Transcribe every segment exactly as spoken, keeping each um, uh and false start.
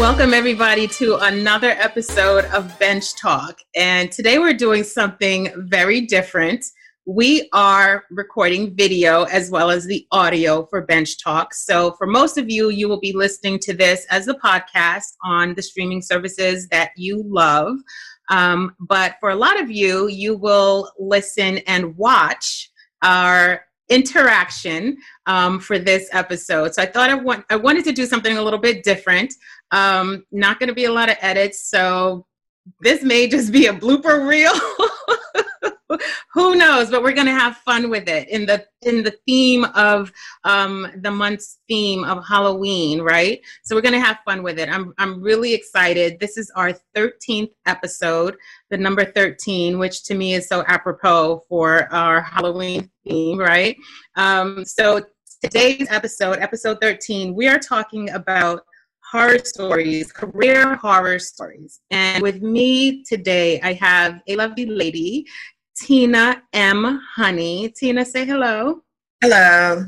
Welcome everybody to another episode of Bench Talk. And today we're doing something very different. We are recording video as well as the audio for Bench Talk. So for most of you, you will be listening to this as a podcast on the streaming services that you love. Um, but for a lot of you, you will listen and watch our interaction um, for this episode. So I thought I want I wanted to do something a little bit different. Um, not going to be a lot of edits, so this may just be a blooper reel. Who knows? But we're going to have fun with it in the in the theme of um, the month's theme of Halloween, right? So we're going to have fun with it. I'm I'm really excited. This is our thirteenth episode, the number thirteen, which to me is so apropos for our Halloween theme, right? Um, so today's episode, episode thirteen, we are talking about horror stories, career horror stories. And with me today, I have a lovely lady, Tina M. Honey. Tina, say hello. Hello.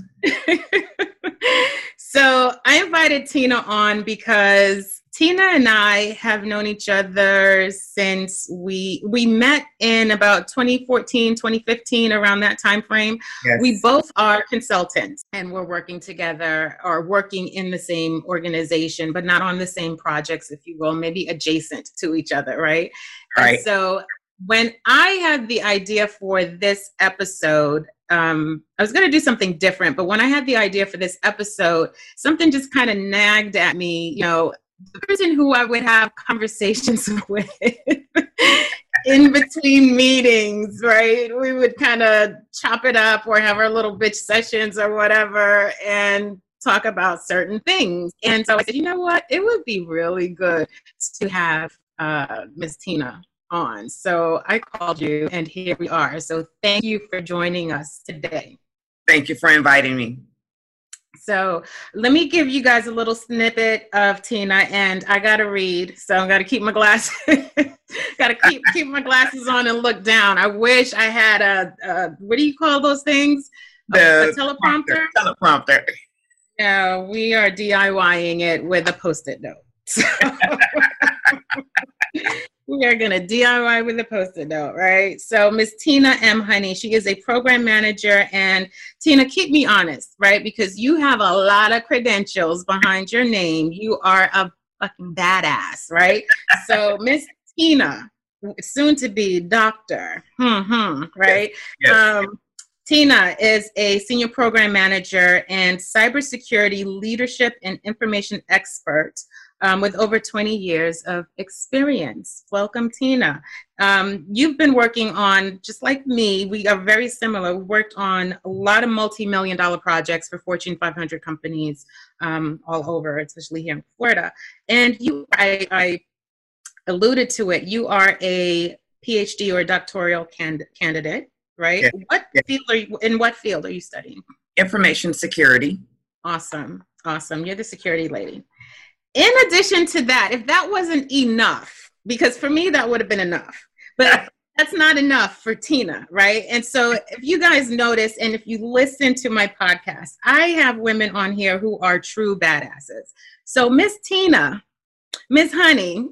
So I invited Tina on because Tina and I have known each other since we we met in about twenty fourteen, twenty fifteen, around that time frame. Yes. We both are consultants and we're working together or working in the same organization, but not on the same projects, if you will, maybe adjacent to each other, right? Right. And so when I had the idea for this episode, um, I was going to do something different, but when I had the idea for this episode, something just kind of nagged at me, you know, the person who I would have conversations with in between meetings, right? We would kind of chop it up or have our little bitch sessions or whatever and talk about certain things. And so I said, you know what? It would be really good to have uh, Miz Tina on. So I called you and here we are. So thank you for joining us today. Thank you for inviting me. So let me give you guys a little snippet of Tina, and I gotta read, so I gotta keep my glasses, gotta keep keep my glasses on and look down. I wish I had a, a what do you call those things? The a, a teleprompter. Teleprompter. Yeah, we are DIYing it with a Post-it note. So we are going to D I Y with a Post-it note, right? So Miss Tina M. Honey, she is a program manager. And Tina, keep me honest, right? Because you have a lot of credentials behind your name. You are a fucking badass, right? So Miss Tina, soon to be doctor, hmm, right? Yes. Yes. Um, Tina is a senior program manager and cybersecurity leadership and information expert Um, with over twenty years of experience. Welcome, Tina. Um, you've been working on, just like me, we are very similar. We worked on a lot of multi-million dollar projects for Fortune five hundred companies um, all over, especially here in Florida. And you, I, I alluded to it, you are a PhD or doctoral cand- candidate, right? Yeah. What Yeah. field are you, in what field are you studying? Information security. Awesome, awesome. You're the security lady. In addition to that, if that wasn't enough, because for me, that would have been enough, but that's not enough for Tina, right? And so if you guys notice, and if you listen to my podcast, I have women on here who are true badasses. So Miss Tina, Miss Honey,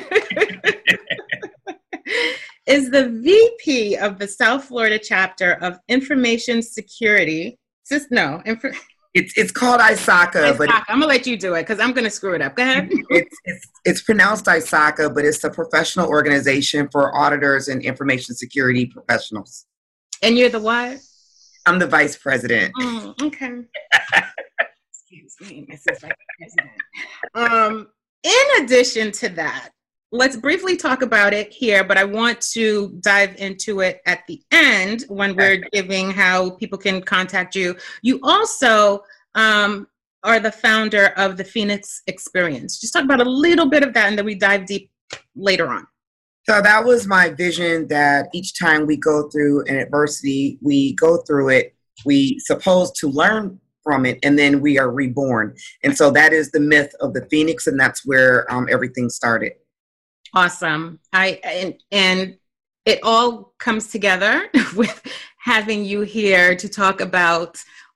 is the V P of the South Florida chapter of Information Security. Just no, inf- It's it's called I S A C A, but I'm gonna let you do it because I'm gonna screw it up. Go ahead. it's, it's it's pronounced I S A C A, but it's a professional organization for auditors and information security professionals. And you're the what? I'm the vice president. Mm, okay. Excuse me, Missus Vice President. Um, in addition to that, let's briefly talk about it here, but I want to dive into it at the end when we're giving how people can contact you. You also um, are the founder of the Phoenix Experience. Just talk about a little bit of that, and then we dive deep later on. So that was my vision, that each time we go through an adversity, we go through it, we supposed to learn from it, and then we are reborn. And so that is the myth of the Phoenix, and that's where um, everything started. Awesome. I and, and it all comes together with having you here to talk about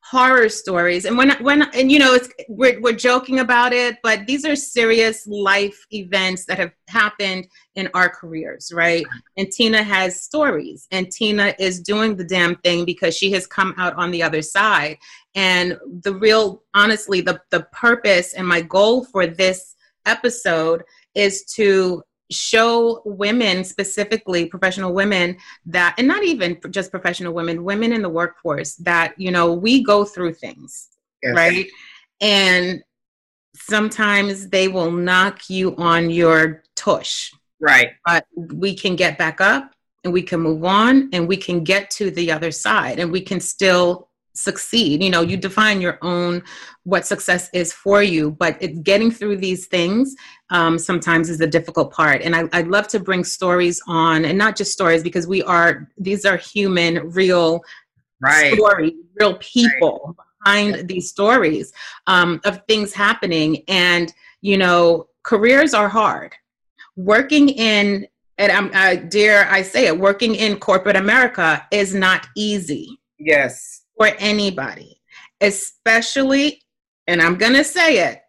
horror stories. And when, when, and you know, it's, we're, we're joking about it, but these are serious life events that have happened in our careers, right? And Tina has stories, and Tina is doing the damn thing because she has come out on the other side. And the real, honestly, the, the purpose and my goal for this episode is to show women, specifically professional women, that, and not even just professional women, women in the workforce, that, you know, we go through things, yes. right? And sometimes they will knock you on your tush. Right. But we can get back up, and we can move on, and we can get to the other side, and we can still succeed. You know, you define your own, what success is for you, but it, getting through these things um, sometimes is the difficult part. And I, I'd love to bring stories on, and not just stories, because we are, these are human, real right. stories, real people right. behind yeah. these stories um, of things happening. And, you know, careers are hard. Working in, and I'm, I dare I say it, working in corporate America is not easy. Yes. For anybody, especially, and I'm going to say it,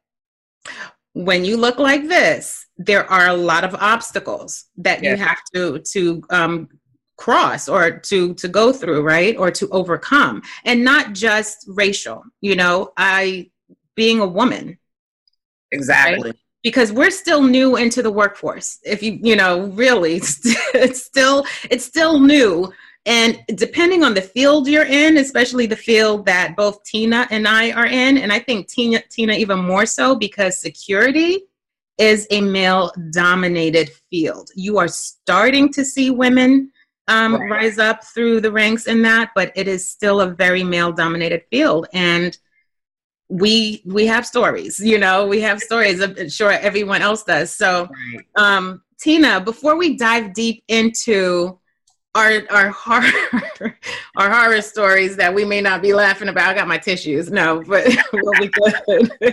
when you look like this, there are a lot of obstacles that yes. you have to, to um, cross or to, to go through, right? Or to overcome, and not just racial, you know, I, being a woman. Exactly. Right? Because we're still new into the workforce. If you, you know, really, it's still, it's still new. And depending on the field you're in, especially the field that both Tina and I are in, and I think Tina, Tina even more so, because security is a male-dominated field. You are starting to see women um, right. rise up through the ranks in that, but it is still a very male-dominated field. And we we have stories, you know, we have stories. I'm sure everyone else does. So, right. um, Tina, before we dive deep into our our horror our horror stories that we may not be laughing about, I got my tissues. No, but we'll be good.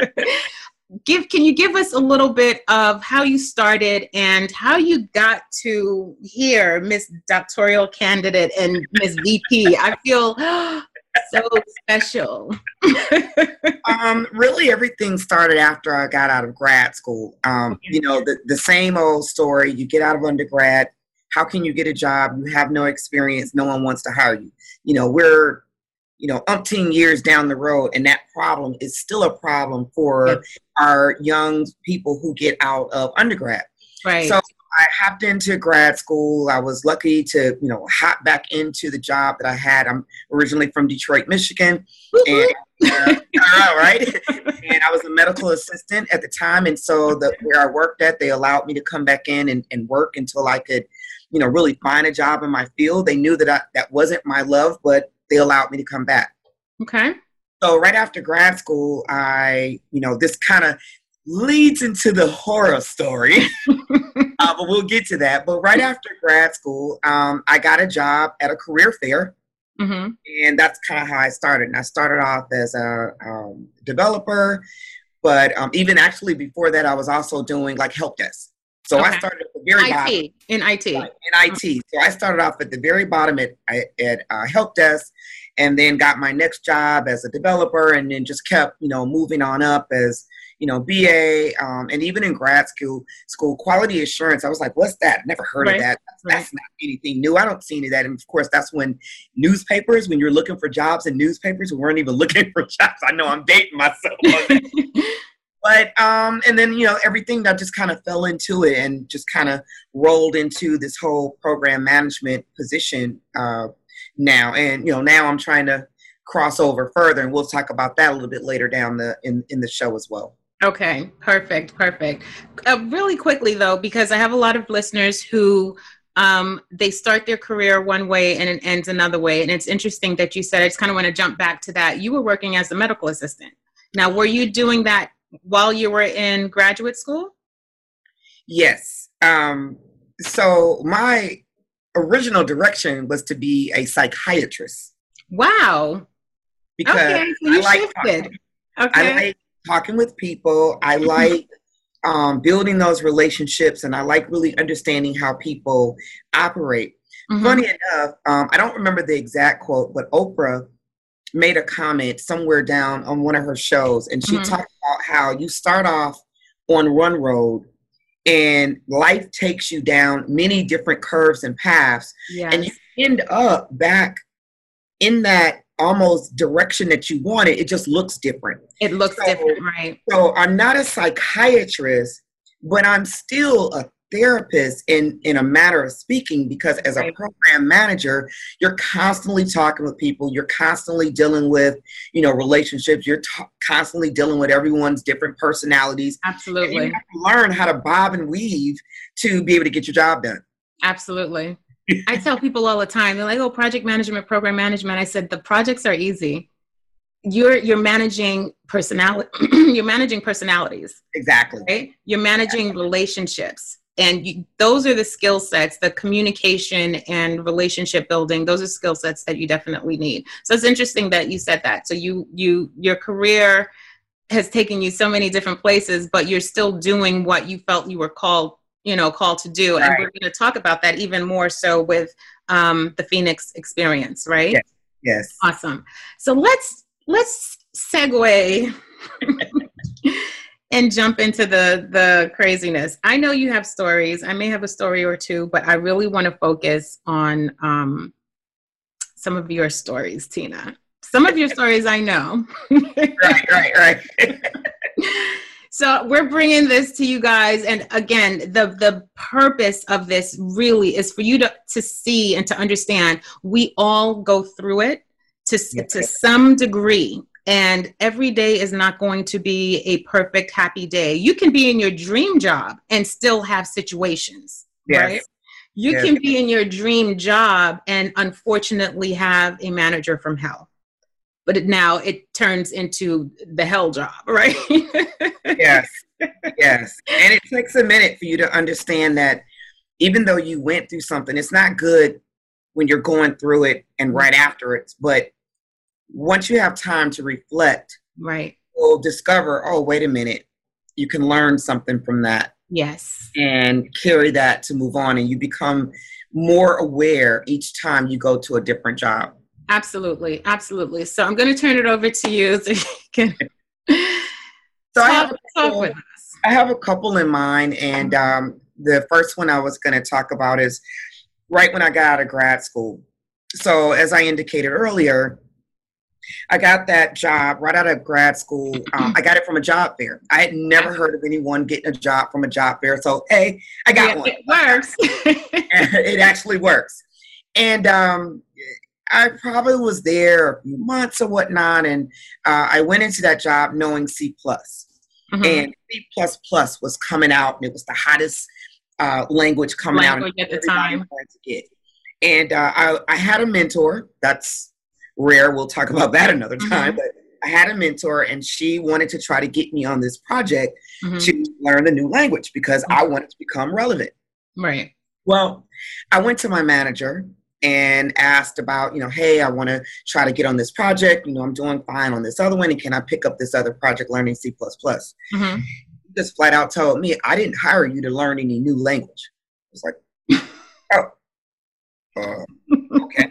Give can you give us a little bit of how you started and how you got to here, Miss Doctoral Candidate and Miss V P? I feel so special. um, really, everything started after I got out of grad school. Um, you know, the the same old story. You get out of undergrad. How can you get a job? You have no experience. No one wants to hire you. You know, we're, you know, umpteen years down the road, and that problem is still a problem for yep. our young people who get out of undergrad. Right. So I hopped into grad school. I was lucky to, you know, hop back into the job that I had. I'm originally from Detroit, Michigan. And, uh, all right. And I was a medical assistant at the time. And so the, where I worked at, they allowed me to come back in and, and work until I could, you know, really find a job in my field. They knew that I, that wasn't my love, but they allowed me to come back. Okay. So right after grad school, I, you know, this kind of leads into the horror story, uh, but we'll get to that. But right after grad school, um, I got a job at a career fair. Mm-hmm. And that's kind of how I started. And I started off as a um, developer, but um, even actually before that, I was also doing like help desk. So okay. I started at the very I T, bottom. In I T. Right, in I T. So I started off at the very bottom at, at uh, help desk, and then got my next job as a developer, and then just kept, you know, moving on up as, you know, B A, um, and even in grad school, school quality assurance. I was like, what's that? Never heard right. of that. That's, right. that's not anything new. I don't see any of that. And of course, that's when newspapers, when you're looking for jobs in newspapers, we weren't even looking for jobs. I know I'm dating myself on that. But, um, and then, you know, everything that just kind of fell into it and just kind of rolled into this whole program management position uh, now. And, you know, now I'm trying to cross over further, and we'll talk about that a little bit later down the in, in the show as well. Okay, perfect, perfect. Uh, really quickly, though, because I have a lot of listeners who um, they start their career one way and it ends another way. And it's interesting that you said, I just kind of want to jump back to that. You were working as a medical assistant. Now, were you doing that while you were in graduate school? Yes. Um, so my original direction was to be a psychiatrist. Wow. Because okay, so you I like shifted. Talking, okay. I like talking with people. I like um, building those relationships, and I like really understanding how people operate. Mm-hmm. Funny enough, um, I don't remember the exact quote, but Oprah made a comment somewhere down on one of her shows, and she mm-hmm. talked about how you start off on one road and life takes you down many different curves and paths, yes. and you end up back in that almost direction that you wanted. It just looks different. It looks so, different, right? So I'm not a psychiatrist, but I'm still a therapist in, in a matter of speaking, because as a program manager, you're constantly talking with people. You're constantly dealing with, you know, relationships. You're t- constantly dealing with everyone's different personalities. Absolutely. And you have to learn how to bob and weave to be able to get your job done. Absolutely. I tell people all the time, they're like, oh, project management, program management. I said, the projects are easy. You're you're managing personality. You're managing personalities. Exactly. Right? You're managing relationships. And you, those are the skill sets, the communication and relationship building. Those are skill sets that you definitely need. So it's interesting that you said that. So you, you, your career has taken you so many different places, but you're still doing what you felt you were called, you know, called to do. Right. And we're going to talk about that even more so with um, the Phoenix experience, right? Yes. Yes. Awesome. So let's let's segue. And jump into the the craziness. I know you have stories. I may have a story or two, but I really want to focus on um, some of your stories, Tina. Some of your stories I know. Right, right, right. So we're bringing this to you guys. And again, the, the purpose of this really is for you to, to see and to understand we all go through it to, okay. to some degree. And every day is not going to be a perfect, happy day. You can be in your dream job and still have situations, yes. right? You yes. can be in your dream job and unfortunately have a manager from hell. But it, now it turns into the hell job, right? Yes, yes. And it takes a minute for you to understand that even though you went through something, it's not good when you're going through it and right after it, but once you have time to reflect, right, you'll discover, oh, wait a minute, you can learn something from that. Yes. And carry that to move on. And you become more aware each time you go to a different job. Absolutely. Absolutely. So I'm going to turn it over to you so you can so talk, I have a couple, talk with us. I have a couple in mind. And um, the first one I was going to talk about is right when I got out of grad school. So as I indicated earlier, I got that job right out of grad school. Um, I got it from a job fair. I had never heard of anyone getting a job from a job fair. So, hey, I got yeah, one. It works. It actually works. And um, I probably was there a few months or whatnot. And uh, I went into that job knowing C plus. Mm-hmm. And C plus plus was coming out. And it was the hottest uh, language coming language out. At the time. To get. And uh, I, I had a mentor. That's rare. We'll talk about that another time. Mm-hmm. But I had a mentor, and she wanted to try to get me on this project mm-hmm. to learn the new language because mm-hmm. I wanted to become relevant. Right. Well, I went to my manager and asked about, you know, hey, I want to try to get on this project. You know, I'm doing fine on this other one, and can I pick up this other project learning C plus plus? Mm-hmm. He just flat out told me, I didn't hire you to learn any new language. I was like, oh, uh, okay.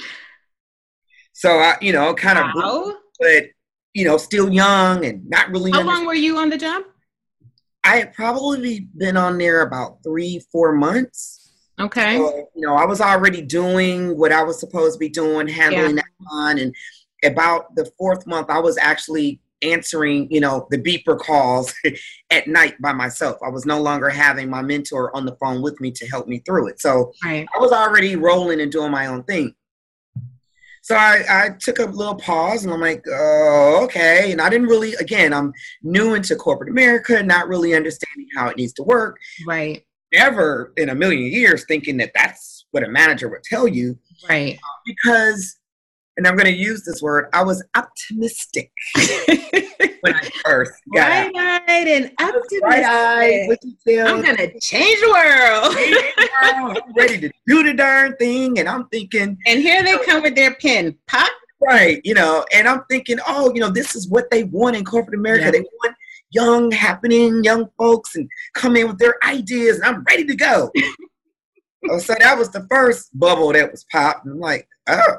So, I, you know, kind of, wow. but, you know, still young and not really. How long were you on the job? I had probably been on there about three, four months. Okay. So, you know, I was already doing what I was supposed to be doing, handling yeah. that on. And about the fourth month, I was actually answering, you know, the beeper calls at night by myself. I was no longer having my mentor on the phone with me to help me through it. So right. I was already rolling and doing my own thing. So I, I took a little pause and I'm like, oh, okay. And I didn't really, again, I'm new into corporate America, not really understanding how it needs to work. Right. Never in a million years thinking that that's what a manager would tell you. Right. Uh, because, and I'm going to use this word, I was optimistic when I first got out. Bright-eyed and optimistic. Bright-eyed, what you tell? I'm going to change the world. Change the world. I'm ready to do the darn thing. And I'm thinking. And here they come with their pen. Pop. Right. You know, and I'm thinking, oh, you know, this is what they want in corporate America. Yeah. They want young, happening, young folks and come in with their ideas. And I'm ready to go. So that was the first bubble that was popped. And I'm like, oh.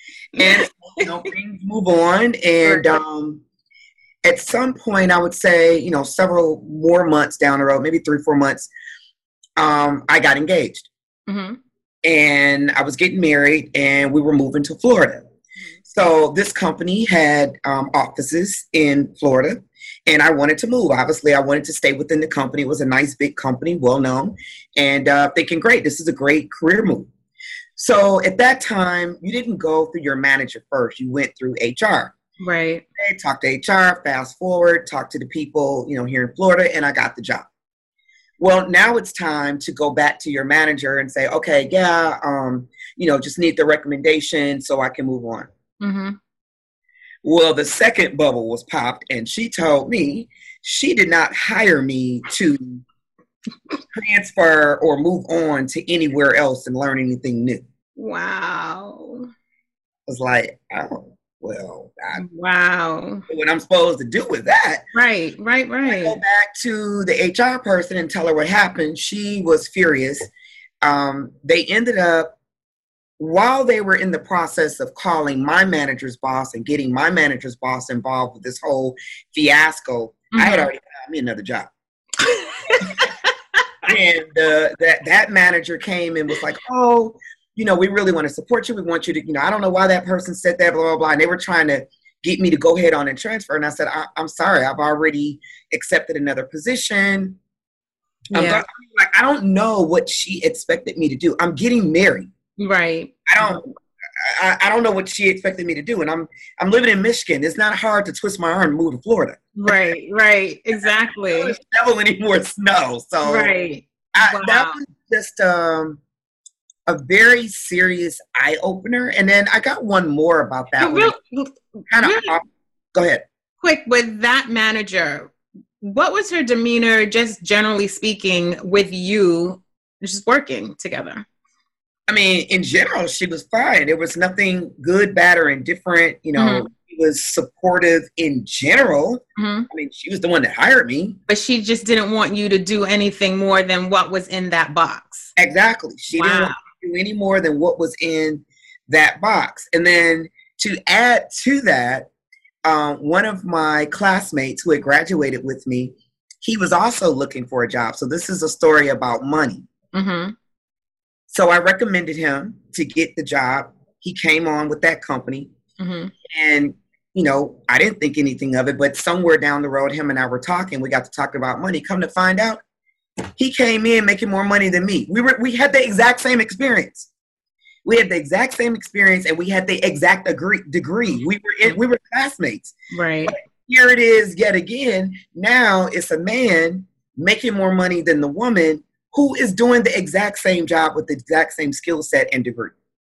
And you know, things move on. And um, at some point, I would say, you know, several more months down the road, maybe three, four months, um, I got engaged. Mm-hmm. And I was getting married, and we were moving to Florida. So this company had um, offices in Florida, and I wanted to move. Obviously, I wanted to stay within the company. It was a nice, big company, well-known, and uh, thinking, great, this is a great career move. So at that time, you didn't go through your manager first. You went through H R. Right. Okay, talk to H R, fast forward, talk to the people, you know, here in Florida, and I got the job. Well, now it's time to go back to your manager and say, okay, yeah, um, you know, just need the recommendation so I can move on. Mm-hmm. Well, the second bubble was popped, and she told me she did not hire me to transfer or move on to anywhere else and learn anything new. Wow. I was like, oh, well, I wow. know what I'm supposed to do with that. Right, right, right. I go back to the H R person and tell her what happened. She was furious. Um, they ended up, while they were in the process of calling my manager's boss and getting my manager's boss involved with this whole fiasco, mm-hmm. I had already found me another job. And uh, that, that manager came and was like, oh, you know, we really want to support you. We want you to, you know, I don't know why that person said that, blah, blah, blah. And they were trying to get me to go ahead on and transfer. And I said, I- I'm sorry, I've already accepted another position. Yeah. I'm th- like, I don't know what she expected me to do. I'm getting married. Right. I don't, I, I don't know what she expected me to do. And I'm, I'm living in Michigan. It's not hard to twist my arm and move to Florida. Right. Right. Exactly. I don't shovel any more snow. So right. I, wow. that was just, um, a very serious eye opener. And then I got one more about that. Real, kind of really off. Go ahead. Quick, with that manager, what was her demeanor, just generally speaking, with you just working together? I mean, in general, she was fine. There was nothing good, bad, or indifferent. You know, mm-hmm. She was supportive in general. Mm-hmm. I mean, she was the one that hired me. But she just didn't want you to do anything more than what was in that box. Exactly. She wow. didn't want to do any more than what was in that box. And then to add to that, um, one of my classmates who had graduated with me, he was also looking for a job. So this is a story about money. Mm-hmm. So I recommended him to get the job. He came on with that company. Mm-hmm. And, you know, I didn't think anything of it, but somewhere down the road, him and I were talking. We got to talk about money. Come to find out, he came in making more money than me. We were, we had the exact same experience. We had the exact same experience, and we had the exact agree, degree. We were in, we were classmates. Right. But here it is yet again. Now it's a man making more money than the woman who is doing the exact same job with the exact same skill set and degree.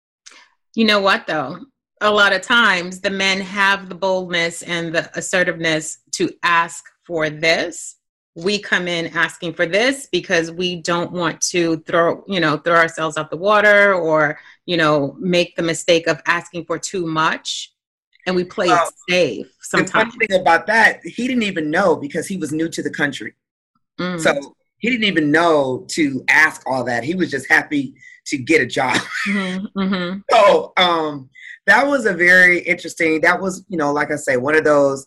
You know what, though? A lot of times the men have the boldness and the assertiveness to ask for this. We come in asking for this because we don't want to throw, you know, throw ourselves out the water or, you know, make the mistake of asking for too much. And we play well, it safe sometimes. The funny thing about that, he didn't even know because he was new to the country. Mm. So he didn't even know to ask all that. He was just happy to get a job. Mm-hmm, mm-hmm. So um, that was a very interesting, that was, you know, like I say, one of those,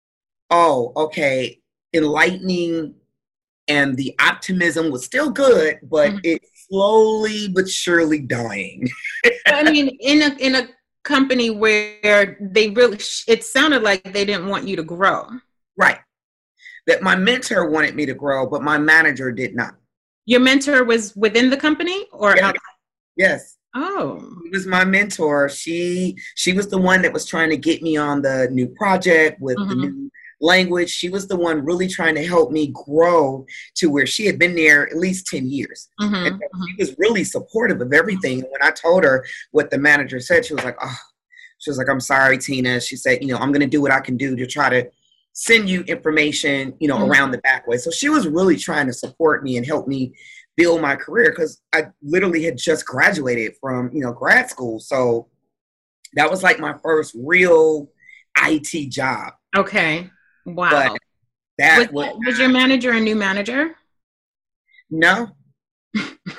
oh, okay, enlightening, and the optimism was still good, but mm-hmm. it's slowly but surely dying. I mean, in a in a company where they really, it sounded like they didn't want you to grow. Right. That my mentor wanted me to grow, but my manager did not. Your mentor was within the company or yes. out? Yes. Oh. She was my mentor. She she was the one that was trying to get me on the new project with mm-hmm. the new language. She was the one really trying to help me grow to where she had been there at least ten years. Mm-hmm. And she was really supportive of everything. And when I told her what the manager said, she was like, oh, she was like, I'm sorry, Tina. She said, you know, I'm going to do what I can do to try to send you information, you know, mm-hmm. around the back way. So she was really trying to support me and help me build my career because I literally had just graduated from, you know, grad school. So that was like my first real I T job. Okay. Wow. But that was, was, was your manager a new manager? No.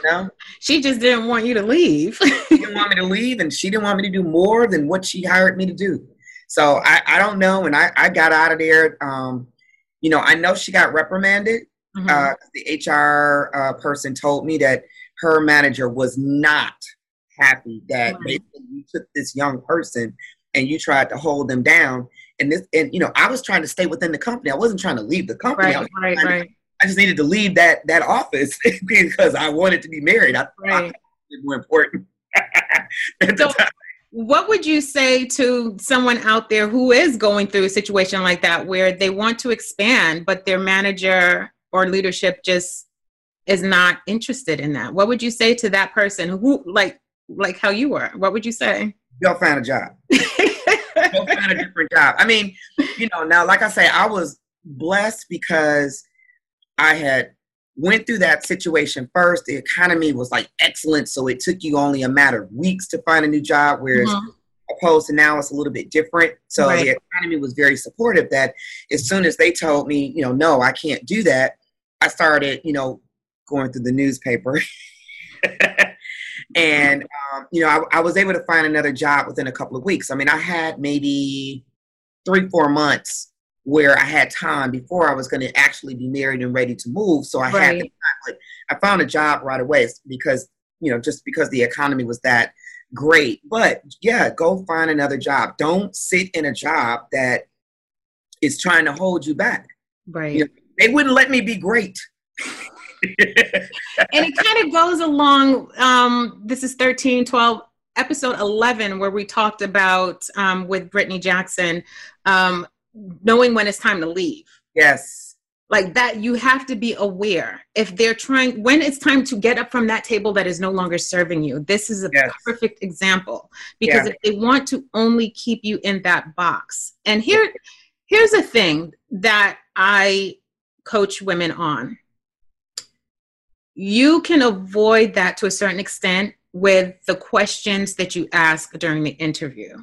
know? She just didn't want you to leave. She didn't want me to leave, and she didn't want me to do more than what she hired me to do. So I, I don't know. And I, I got out of there. Um, you know, I know she got reprimanded. Mm-hmm. Uh, the H R uh, person told me that her manager was not happy that mm-hmm. basically you took this young person and you tried to hold them down. And this, and you know, I was trying to stay within the company. I wasn't trying to leave the company. Right, I was right, right. To, I just needed to leave that that office because I wanted to be married. I right. thought it was more important. So, what would you say to someone out there who is going through a situation like that where they want to expand, but their manager or leadership just is not interested in that? What would you say to that person who, like, like how you were? What would you say? Go find a job. Go find a different job. I mean, you know, now, like I say, I was blessed because I had went through that situation first. The economy was like excellent, so it took you only a matter of weeks to find a new job, whereas mm-hmm. opposed to now it's a little bit different. So right. the economy was very supportive that as soon as they told me, you know, no, I can't do that, I started, you know, going through the newspaper. And, um, you know, I, I was able to find another job within a couple of weeks. I mean, I had maybe three, four months where I had time before I was going to actually be married and ready to move. So I right. had the time, but I found a job right away because, you know, just because the economy was that great. But yeah, go find another job. Don't sit in a job that is trying to hold you back. Right. You know, they wouldn't let me be great. And it kind of goes along, um, this is thirteen, twelve, episode eleven, where we talked about um, with Brittany Jackson, um, knowing when it's time to leave. Yes. Like that, you have to be aware if they're trying, when it's time to get up from that table that is no longer serving you. This is a yes. perfect example because yeah. if they want to only keep you in that box. And here, here's a thing that I coach women on. You can avoid that to a certain extent with the questions that you ask during the interview,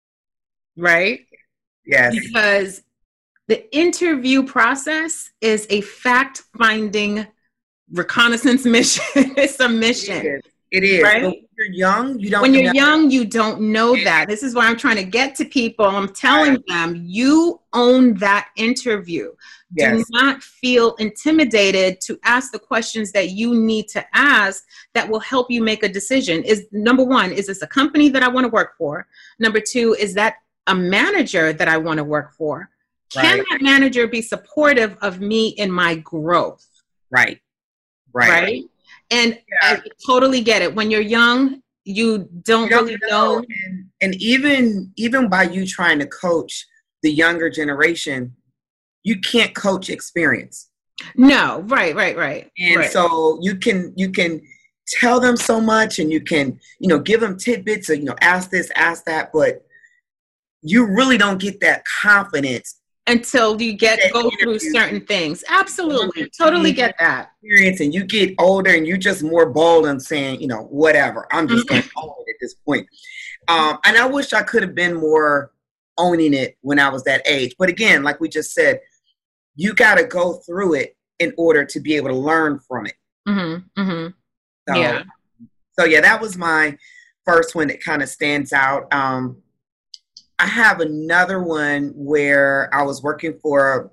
right? Yes. Because the interview process is a fact-finding reconnaissance mission. It's a mission. It is. It is. Right? When you're young, you don't When you're know. young, you don't know that. This is why I'm trying to get to people. I'm telling right. them, you own that interview. Yes. Do not feel intimidated to ask the questions that you need to ask that will help you make a decision. Is number one, is this a company that I want to work for? Number two, is that a manager that I want to work for? Can right. that manager be supportive of me in my growth? Right. Right. Right. And yeah. I totally get it. When you're young, you don't, you don't really know. know. And, and even, even by you trying to coach the younger generation, you can't coach experience. No, right, right, right. And right. so you can you can tell them so much, and you can, you know, give them tidbits, or, you know, ask this, ask that, but you really don't get that confidence until you get go through certain things. Absolutely, totally get that experience, and you get older, and you're just more bold and saying, you know, whatever. I'm just mm-hmm. going to own it at this point. Um, and I wish I could have been more owning it when I was that age. But again, like we just said, you got to go through it in order to be able to learn from it. Mm-hmm, mm-hmm. So, yeah. So yeah, that was my first one that kind of stands out. Um, I have another one where I was working for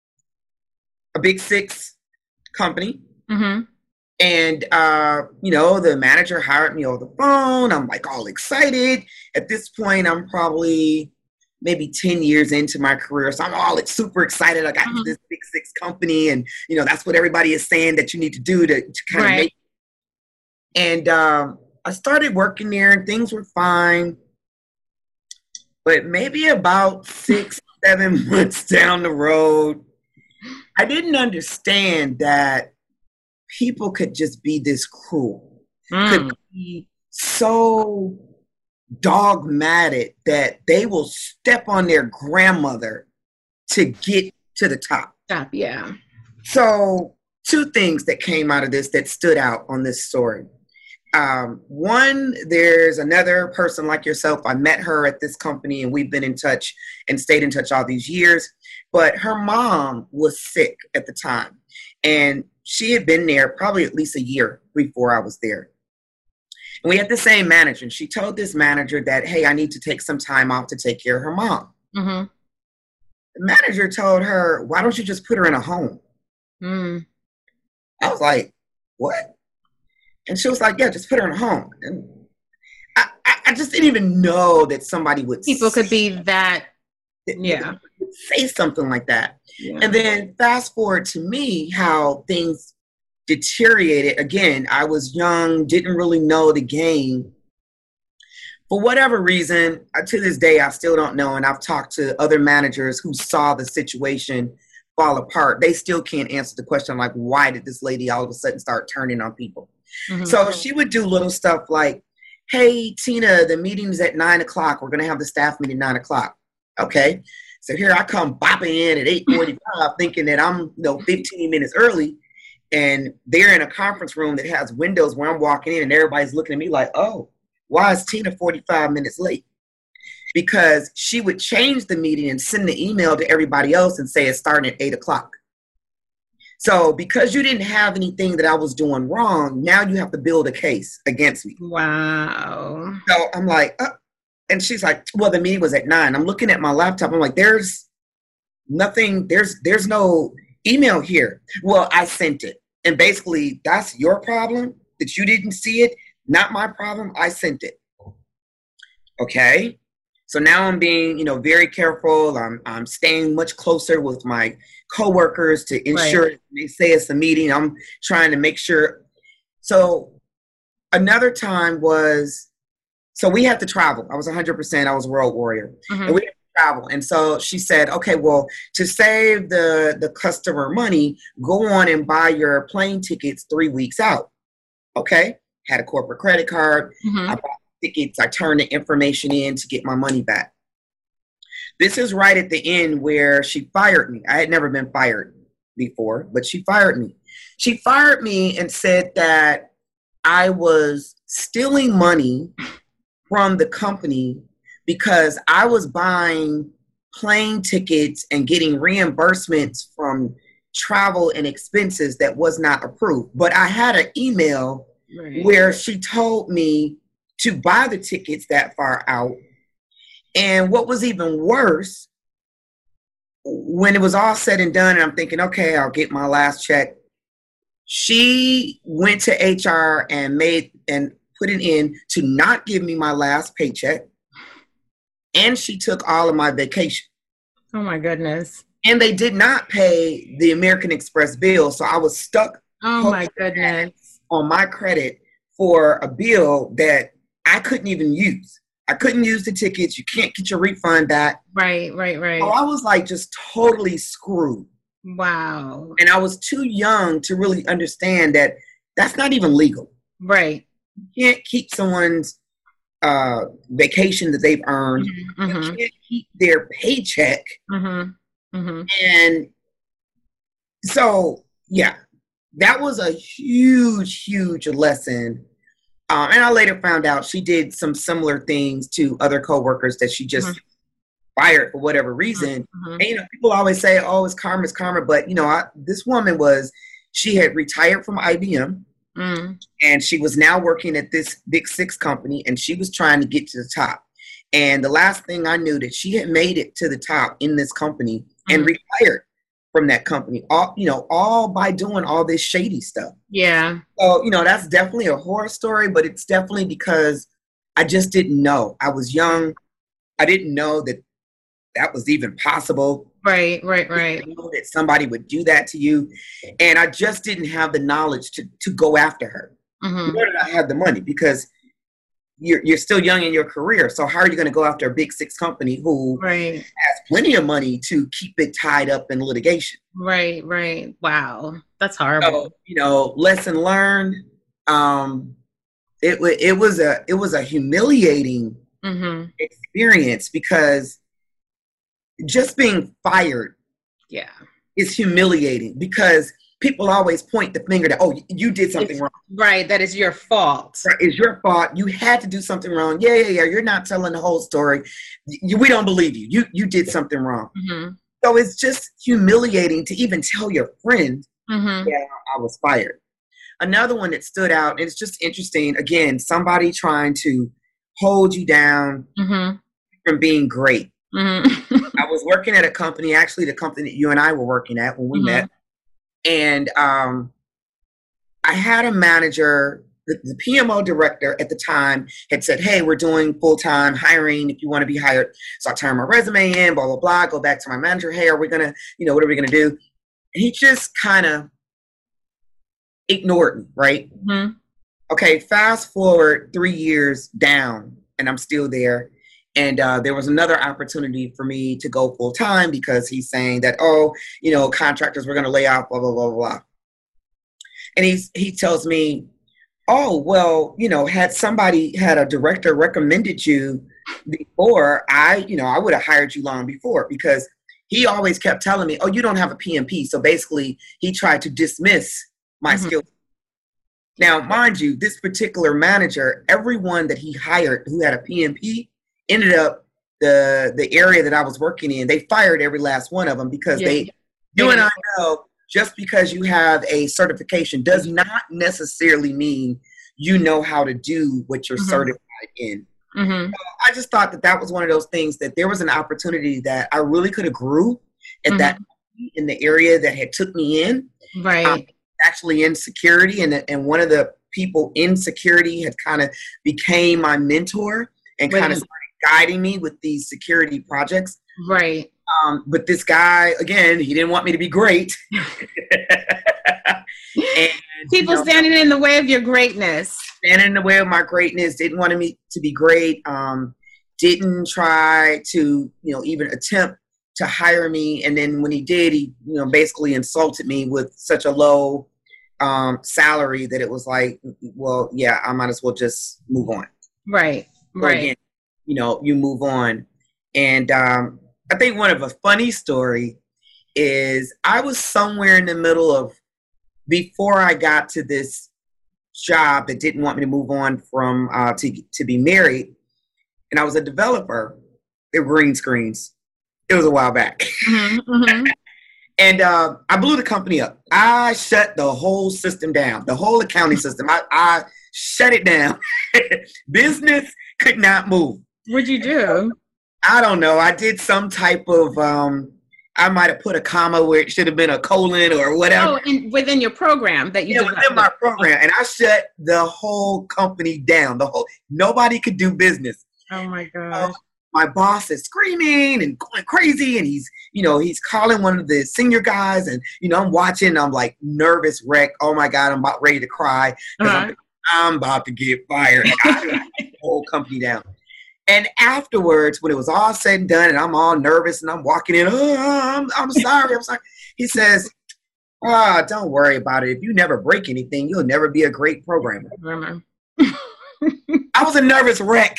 a, a big six company. Mm-hmm. And, uh, you know, the manager hired me over the phone. I'm like all excited. At this point, I'm probably maybe ten years into my career. So I'm all like, super excited. I got mm-hmm. this big six company, and, you know, that's what everybody is saying that you need to do to, to kind of right. make it. And um, I started working there, and things were fine. But maybe about six, seven months down the road, I didn't understand that people could just be this cruel, mm. could be so dogmatic that they will step on their grandmother to get to the top. Top, yeah. So two things that came out of this that stood out on this story. Um, one, there's another person like yourself. I met her at this company, and we've been in touch and stayed in touch all these years. But her mom was sick at the time, and she had been there probably at least a year before I was there. And we had the same manager. And she told this manager that, hey, I need to take some time off to take care of her mom. Mm-hmm. The manager told her, why don't you just put her in a home? Mm. I was like, what? And she was like, yeah, just put her in a home. And I, I, I just didn't even know that somebody would People say, could be that, yeah. say something like that. Yeah. And then fast forward to me, how things deteriorated. Again, I was young, didn't really know the game. For whatever reason, uh, to this day, I still don't know. And I've talked to other managers who saw the situation fall apart. They still can't answer the question, like, why did this lady all of a sudden start turning on people? Mm-hmm. So she would do little stuff like, hey, Tina, the meeting's at nine o'clock. We're going to have the staff meeting nine o'clock. Okay. So here I come bopping in at eight forty-five thinking that I'm, you know, fifteen minutes early. And they're in a conference room that has windows where I'm walking in and everybody's looking at me like, oh, why is Tina forty-five minutes late? Because she would change the meeting and send the email to everybody else and say it's starting at eight o'clock. So because you didn't have anything that I was doing wrong, now you have to build a case against me. Wow. So I'm like, uh, and she's like, well, the meeting was at nine. I'm looking at my laptop. I'm like, there's nothing, there's there's no email here. Well, I sent it. And basically, that's your problem that you didn't see it. Not my problem. I sent it. Okay. So now I'm being, you know, very careful. I'm I'm staying much closer with my coworkers to ensure right. They say it's a meeting. I'm trying to make sure. So another time was, so we had to travel. I was one hundred percent. I was a World Warrior. Mm-hmm. And we had to travel. And so she said, okay, well, to save the, the customer money, go on and buy your plane tickets three weeks out. Okay. Had a corporate credit card. Mm-hmm. I bought tickets. I turned the information in to get my money back. This is right at the end where she fired me. I had never been fired before, but she fired me. She fired me and said that I was stealing money from the company because I was buying plane tickets and getting reimbursements from travel and expenses that was not approved. But I had an email right. where she told me to buy the tickets that far out. And what was even worse, when it was all said and done, and I'm thinking, okay, I'll get my last check. She went to H R and made and put it in to not give me my last paycheck. And she took all of my vacation. Oh my goodness. And they did not pay the American Express bill. So I was stuck. Oh my goodness. On my credit for a bill that I couldn't even use. I couldn't use the tickets. You can't get your refund back. Right, right, right. So I was like just totally screwed. Wow. And I was too young to really understand that that's not even legal. Right. You can't keep someone's uh, vacation that they've earned. Mm-hmm, you mm-hmm. can't keep their paycheck. Mm-hmm, mm-hmm. And so, yeah, that was a huge, huge lesson. Um, and I later found out she did some similar things to other coworkers that she just mm-hmm. fired for whatever reason. Mm-hmm. And, you know, people always say, oh, it's karma, it's karma. But, you know, I, this woman was, she had retired from I B M mm-hmm. and she was now working at this big six company and she was trying to get to the top. And the last thing I knew that she had made it to the top in this company mm-hmm. and retired from that company, all, you know, all by doing all this shady stuff. Yeah. So, you know, that's definitely a horror story, but it's definitely because I just didn't know. I was young. I didn't know that that was even possible. Right, right, right. I didn't know that somebody would do that to you. And I just didn't have the knowledge to, to go after her. Mm-hmm. Nor did I have the money because you're you're still young in your career. So how are you going to go after a big six company who right. has plenty of money to keep it tied up in litigation? Right, right. Wow. That's horrible. So, you know, lesson learned. Um, it, it was a, it was a humiliating mm-hmm. experience because just being fired yeah. is humiliating because people always point the finger that, oh, you did something it's, wrong. Right, that is your fault. Right, it's your fault. You had to do something wrong. Yeah, yeah, yeah. You're not telling the whole story. You, we don't believe you. You you did something wrong. Mm-hmm. So it's just humiliating to even tell your friend Mm-hmm. Yeah, I was fired. Another one that stood out, and it's just interesting, again, somebody trying to hold you down Mm-hmm. from being great. Mm-hmm. I was working at a company, actually the company that you and I were working at when we Mm-hmm. met. And um, I had a manager, the, the P M O director at the time had said, hey, we're doing full-time hiring if you want to be hired. So I turned my resume in, blah, blah, blah, go back to my manager. Hey, are we going to, you know, what are we going to do? And he just kind of ignored me, right? Mm-hmm. Okay, fast forward three years down, and I'm still there. And uh, there was another opportunity for me to go full time because he's saying that, oh, you know, contractors were going to lay off, blah, blah, blah, blah. And he's, he tells me, oh, well, you know, had somebody, had a director recommended you before, I, you know, I would have hired you long before, because he always kept telling me, oh, you don't have a P M P. So basically, he tried to dismiss my Mm-hmm. skills. Now, mind you, this particular manager, everyone that he hired who had a P M P ended up the the area that I was working in. They fired every last one of them because Yeah. they, you and I know, just because you have a certification does not necessarily mean you know how to do what you're Mm-hmm. certified in. Mm-hmm. So I just thought that that was one of those things, that there was an opportunity that I really could have grew at Mm-hmm. that in the area that had took me in. Right. Um, actually in security, and and one of the people in security had kind of became my mentor and Wait a kind of minute. started guiding me with these security projects. Right. Um, but this guy, again, he didn't want me to be great. And, People you know, standing in the way of your greatness. standing in the way of my greatness, didn't want me to be great, um, didn't try to, you know, even attempt to hire me. And then when he did, he, you know, basically insulted me with such a low um, salary that it was like, well, yeah, I might as well just move on. Right. So Right. again, you know, you move on. And um, I think one of a funny story is I was somewhere in the middle of, before I got to this job that didn't want me to move on from uh, to to be married, and I was a developer at green screens. It was a while back. Mm-hmm. Mm-hmm. And uh, I blew the company up. I shut the whole system down, the whole accounting system. I, I shut it down. Business could not move. What'd you do? I don't know. I did some type of, um, I might have put a comma where it should have been a colon or whatever. Oh, in, within your program that you Yeah, developed. within my program. And I shut the whole company down. The whole, nobody could do business. Oh my Uh, gosh. my boss is screaming and going crazy, and he's, you know, he's calling one of the senior guys, and, you know, I'm watching, and I'm like nervous wreck. Oh my God, I'm about ready to cry. 'Cause Uh-huh. I'm, I'm about to get fired. I shut the whole company down. And afterwards, when it was all said and done, and I'm all nervous, and I'm walking in, oh, I'm, I'm sorry, I'm sorry. He says, ah, oh, don't worry about it. If you never break anything, you'll never be a great programmer. Remember. I was a nervous wreck.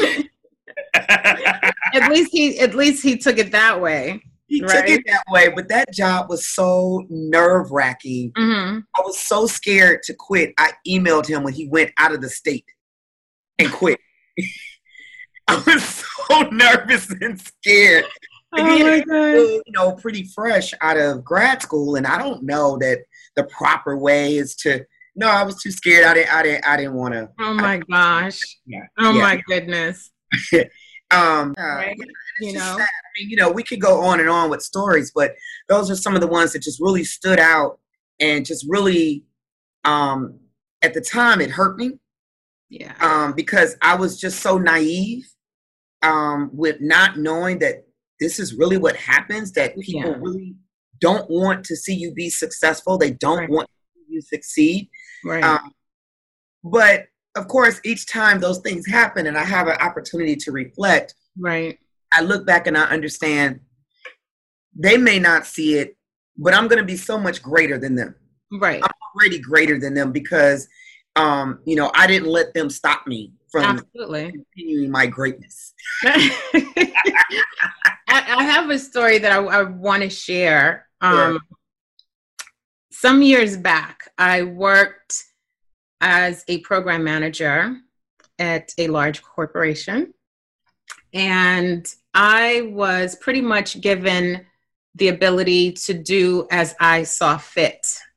At least he at least he took it that way. He Right. took it that way, but that job was so nerve wracking. Mm-hmm. I was so scared to quit. I emailed him when he went out of the state and quit. I was so nervous and scared. Oh my Again, God. you know, pretty fresh out of grad school, and I don't know that the proper way is to. No, I was too scared. I didn't. I didn't. I didn't want to. Oh my gosh. Yeah. Oh yeah. my goodness. Um, uh, Right. it's You just know. sad. I mean, you know, we could go on and on with stories, but those are some of the ones that just really stood out and just really, um, at the time, it hurt me. Yeah. Um, because I was just so naive, um, with not knowing that this is really what happens, that people Yeah. really don't want to see you be successful. They don't Right. want to see you succeed. Right. Um, but of course, each time those things happen and I have an opportunity to reflect, right. I look back and I understand they may not see it, but I'm going to be so much greater than them. Right. I'm already greater than them because, um, you know, I didn't let them stop me from Absolutely. continuing my greatness. I, I have a story that I, I want to share. Um, Sure. Some years back, I worked as a program manager at a large corporation, and I was pretty much given the ability to do as I saw fit.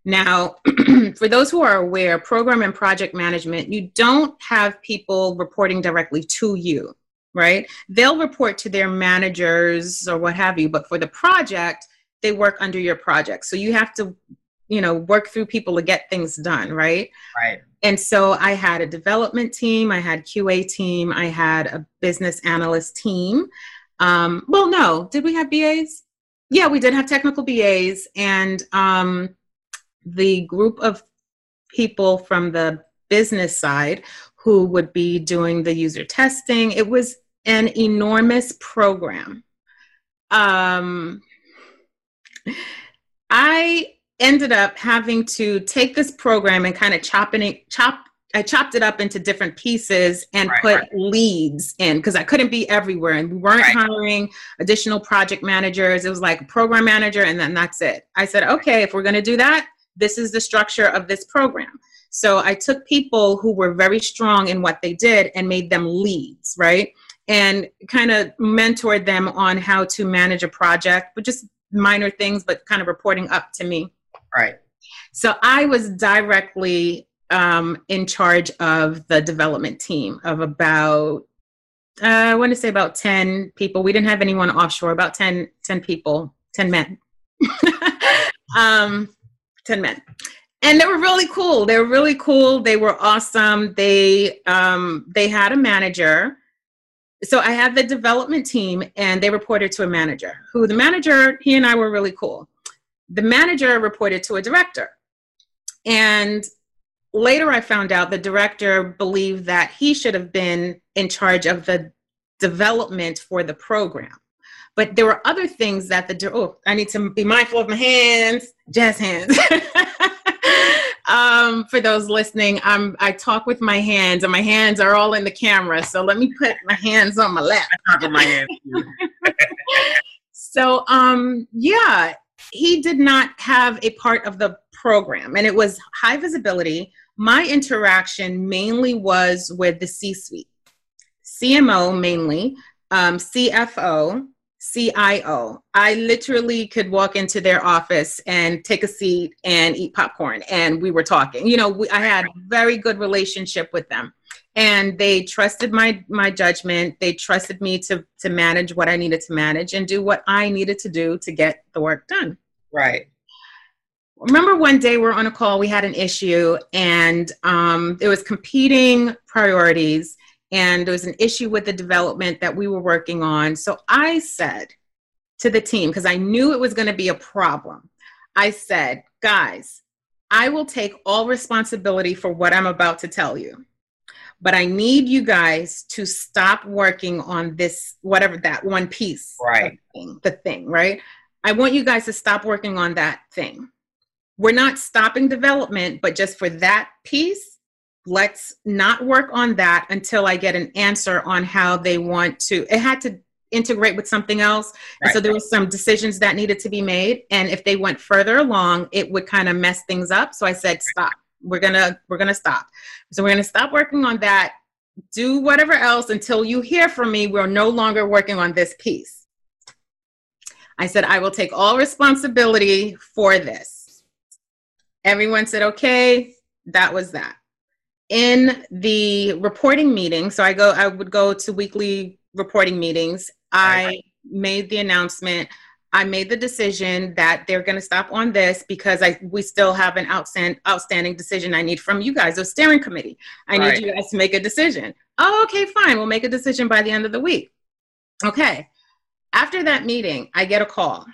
Now, for those who are aware, program and project management, you don't have people reporting directly to you, right? They'll report to their managers or what have you, but for the project, they work under your project. So you have to, you know, work through people to get things done, right? Right. And so I had a development team, I had Q A team, I had a business analyst team. Um, well, no, did we have B As? Yeah, we did have technical B As, and um, the group of people from the business side who would be doing the user testing. It was an enormous program. Um, I ended up having to take this program and kind of chopping it, chop, I chopped it up into different pieces and right, put right. leads in because I couldn't be everywhere, and we weren't right. hiring additional project managers. It was like a program manager and then that's it. I said, okay, if we're going to do that, this is the structure of this program. So I took people who were very strong in what they did and made them leads, right? And kind of mentored them on how to manage a project, but just minor things, but kind of reporting up to me. Right. So I was directly um, in charge of the development team of about, uh, I want to say about ten people. We didn't have anyone offshore, about ten, ten people, ten men. um, ten men. And they were really cool. They were really cool. They were awesome. They um, they had a manager. So I had the development team and they reported to a manager who the manager, he and I were really cool. The manager reported to a director. And later I found out the director believed that he should have been in charge of the development for the program. But there were other things that the, oh, I need to be mindful of my hands, jazz hands. um, for those listening, um, I talk with my hands and my hands are all in the camera. So let me put my hands on my lap. I talk with my hands. So, um, yeah, he did not have a part of the program and it was high visibility. My interaction mainly was with the C-suite, C M O mainly, um, C F O, C I O. I literally could walk into their office and take a seat and eat popcorn and we were talking. You know, we, I had a very good relationship with them and they trusted my my judgment. They trusted me to to manage what I needed to manage and do what I needed to do to get the work done. Right. Remember one day we were on a call, we had an issue and um, there was competing priorities. And there was an issue with the development that we were working on. So I said to the team, because I knew it was going to be a problem, I said, guys, I will take all responsibility for what I'm about to tell you. But I need you guys to stop working on this, whatever that one piece, right? Thing, the thing, right? I want you guys to stop working on that thing. We're not stopping development, but just for that piece, let's not work on that until I get an answer on how they want to. It had to integrate with something else. Right. And so there were some decisions that needed to be made. And if they went further along, it would kind of mess things up. So I said, stop. We're gonna, we're gonna stop. So we're gonna stop working on that. Do whatever else until you hear from me. We're no longer working on this piece. I said, I will take all responsibility for this. Everyone said, okay, that was that. In the reporting meeting, so I go, I would go to weekly reporting meetings. I right. made the announcement. I made the decision that they're going to stop on this because I we still have an outstand, outstanding decision I need from you guys, a steering committee. I right. need you guys to make a decision. Oh, okay, fine. We'll make a decision by the end of the week. Okay. After that meeting, I get a call.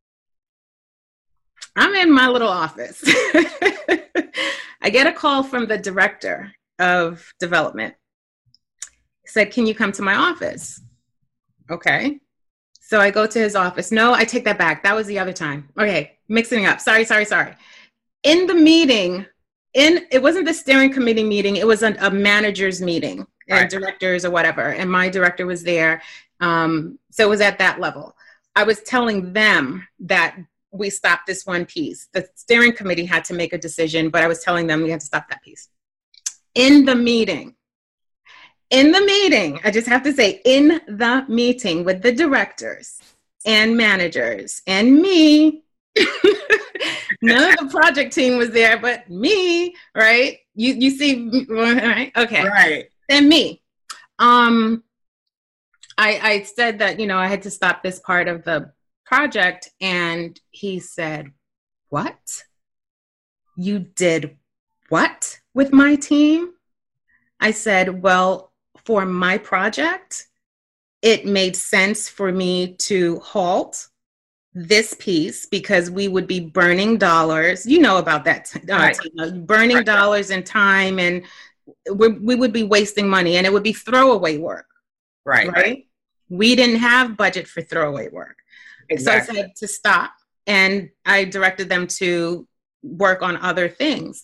I'm in my little office. I get a call from the director of development. He said, can you come to my office? Okay. So I go to his office. No, I take that back. That was the other time. Okay, mixing it up. Sorry, sorry, sorry. In the meeting, in it wasn't the steering committee meeting. It was a, a manager's meeting, right. and directors or whatever. And my director was there. Um, so it was at that level. I was telling them that we stopped this one piece. The steering committee had to make a decision, but I was telling them we had to stop that piece. In the meeting, in the meeting, I just have to say, in the meeting with the directors and managers and me, None of the project team was there, but me, right? You you see, right? Okay. Right. And me. Um, I, I said that, you know, I had to stop this part of the project, and he said, what? You did what with my team? I said, well, for my project, it made sense for me to halt this piece because we would be burning dollars. You know about that, uh, right. Tina, burning right. dollars and time, and we, we would be wasting money, and it would be throwaway work. Right. Right. We didn't have budget for throwaway work. Exactly. So I said to stop, and I directed them to work on other things.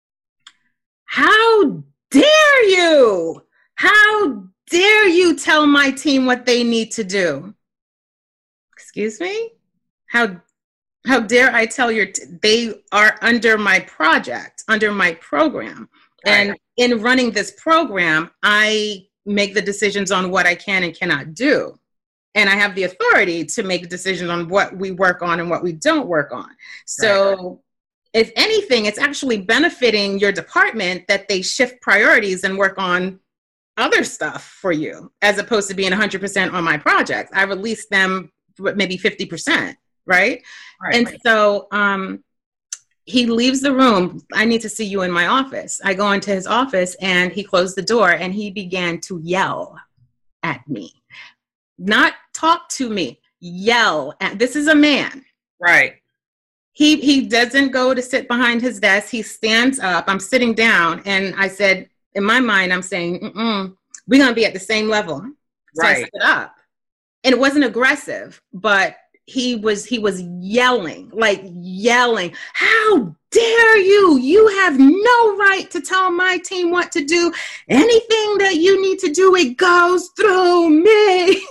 How dare you? How dare you tell my team what they need to do? Excuse me? How how dare I tell your t- they are under my project, under my program. Right. And in running this program, I make the decisions on what I can and cannot do. And I have the authority to make decisions on what we work on and what we don't work on. So right. if anything, it's actually benefiting your department that they shift priorities and work on other stuff for you, as opposed to being one hundred percent on my project. I release them maybe fifty percent, right? right and right. so um, he leaves the room. I need to see you in my office. I go into his office, and he closed the door, and he began to yell at me. Not talk to me, yell at, this is a man. Right. He he doesn't go to sit behind his desk. He stands up. I'm sitting down, and I said, in my mind, I'm saying, Mm-mm, we're going to be at the same level. So right. I stood up. And it wasn't aggressive, but he was he was yelling, like yelling, how dare you? You have no right to tell my team what to do. Anything that you need to do, it goes through me.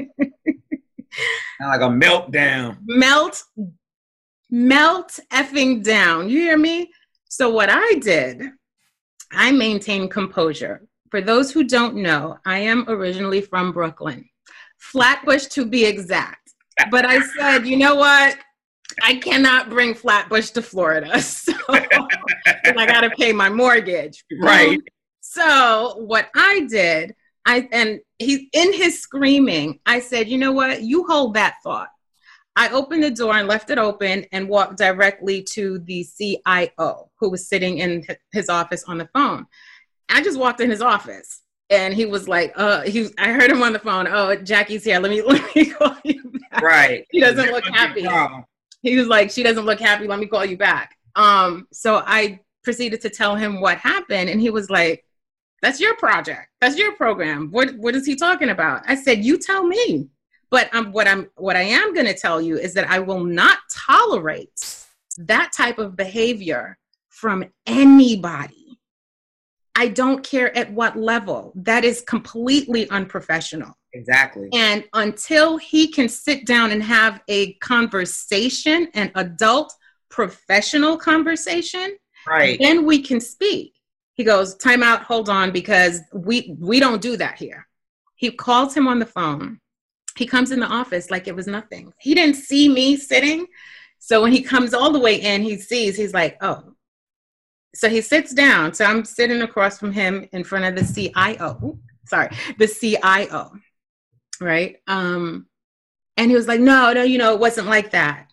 Like a meltdown. Melt, melt effing down. You hear me? So what I did, I maintained composure. For those who don't know, I am originally from Brooklyn, Flatbush to be exact. But I said, you know what? I cannot bring Flatbush to Florida, so I got to pay my mortgage. Right. Um, so what I did, I and he in his screaming, I said, you know what? You hold that thought. I opened the door and left it open and walked directly to the C I O, who was sitting in his office on the phone. I just walked in his office, and he was like, uh, he, I heard him on the phone. Oh, Jackie's here. Let me, let me call you back. Right. He doesn't look happy. He was like, she doesn't look happy. Let me call you back. Um, so I proceeded to tell him what happened. And he was like, that's your project. That's your program. What, what is he talking about? I said, you tell me. But um, what I'm, what I am going to tell you is that I will not tolerate that type of behavior from anybody. I don't care at what level. That is completely unprofessional. Exactly. And until he can sit down and have a conversation, an adult professional conversation, right, then we can speak. He goes, time out, hold on, because we we don't do that here. He calls him on the phone. He comes in the office like it was nothing. He didn't see me sitting. So when he comes all the way in, he sees, he's like, oh. So he sits down. So I'm sitting across from him in front of the C I O. Sorry, the C I O, right? Um, and he was like, no, no, you know, it wasn't like that.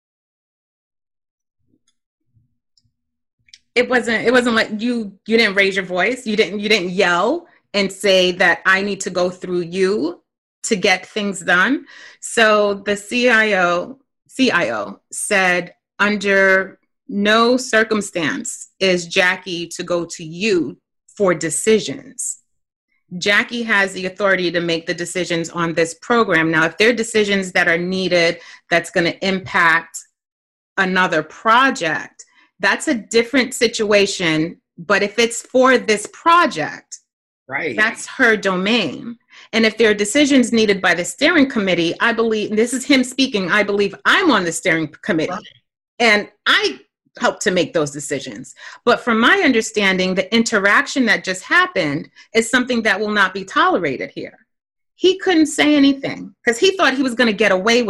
It wasn't, it wasn't like you, you didn't raise your voice. You didn't, you didn't yell and say that I need to go through you to get things done. So the C I O, C I O said, under no circumstance is Jackie to go to you for decisions. Jackie has the authority to make the decisions on this program. Now, if there are decisions that are needed that's going to impact another project, that's a different situation. But if it's for this project, right, that's her domain. And if there are decisions needed by the steering committee, I believe, this is him speaking, I believe I'm on the steering committee. Right. And I help to make those decisions. But from my understanding, the interaction that just happened is something that will not be tolerated here. He couldn't say anything because he thought he was going to get away with it.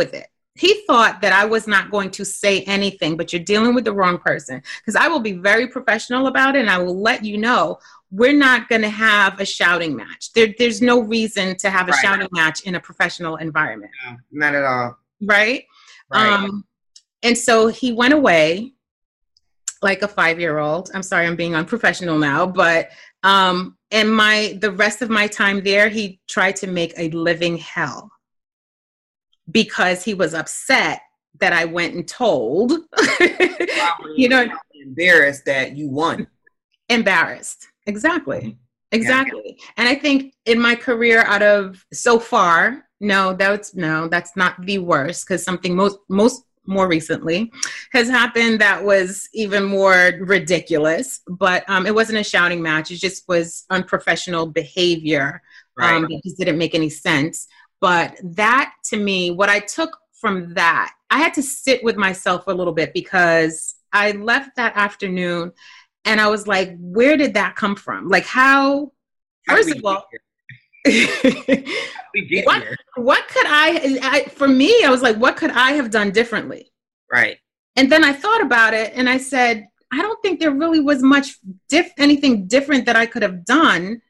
he thought that I was not going to say anything, but you're dealing with the wrong person, because I will be very professional about it, and I will let you know we're not going to have a shouting match. There, there's no reason to have a right. shouting match in a professional environment. No, not at all. Right? Right. Um, and so he went away like a five-year-old. I'm sorry, I'm being unprofessional now, but um, and my the rest of my time there, he tried to make a living hell because he was upset that I went and told. You know, embarrassed that you won. Embarrassed. Exactly. Exactly. Yeah. And I think in my career, out of so far, no, that's no, that's not the worst, because something most most more recently has happened that was even more ridiculous. But um, it wasn't a shouting match. It just was unprofessional behavior. Right. Um, it just didn't make any sense. But that, to me, what I took from that, I had to sit with myself a little bit, because I left that afternoon and I was like, where did that come from? Like, how, how first of all, what, what could I, I, for me, I was like, what could I have done differently? Right. And then I thought about it and I said, I don't think there really was much, diff, anything different that I could have done.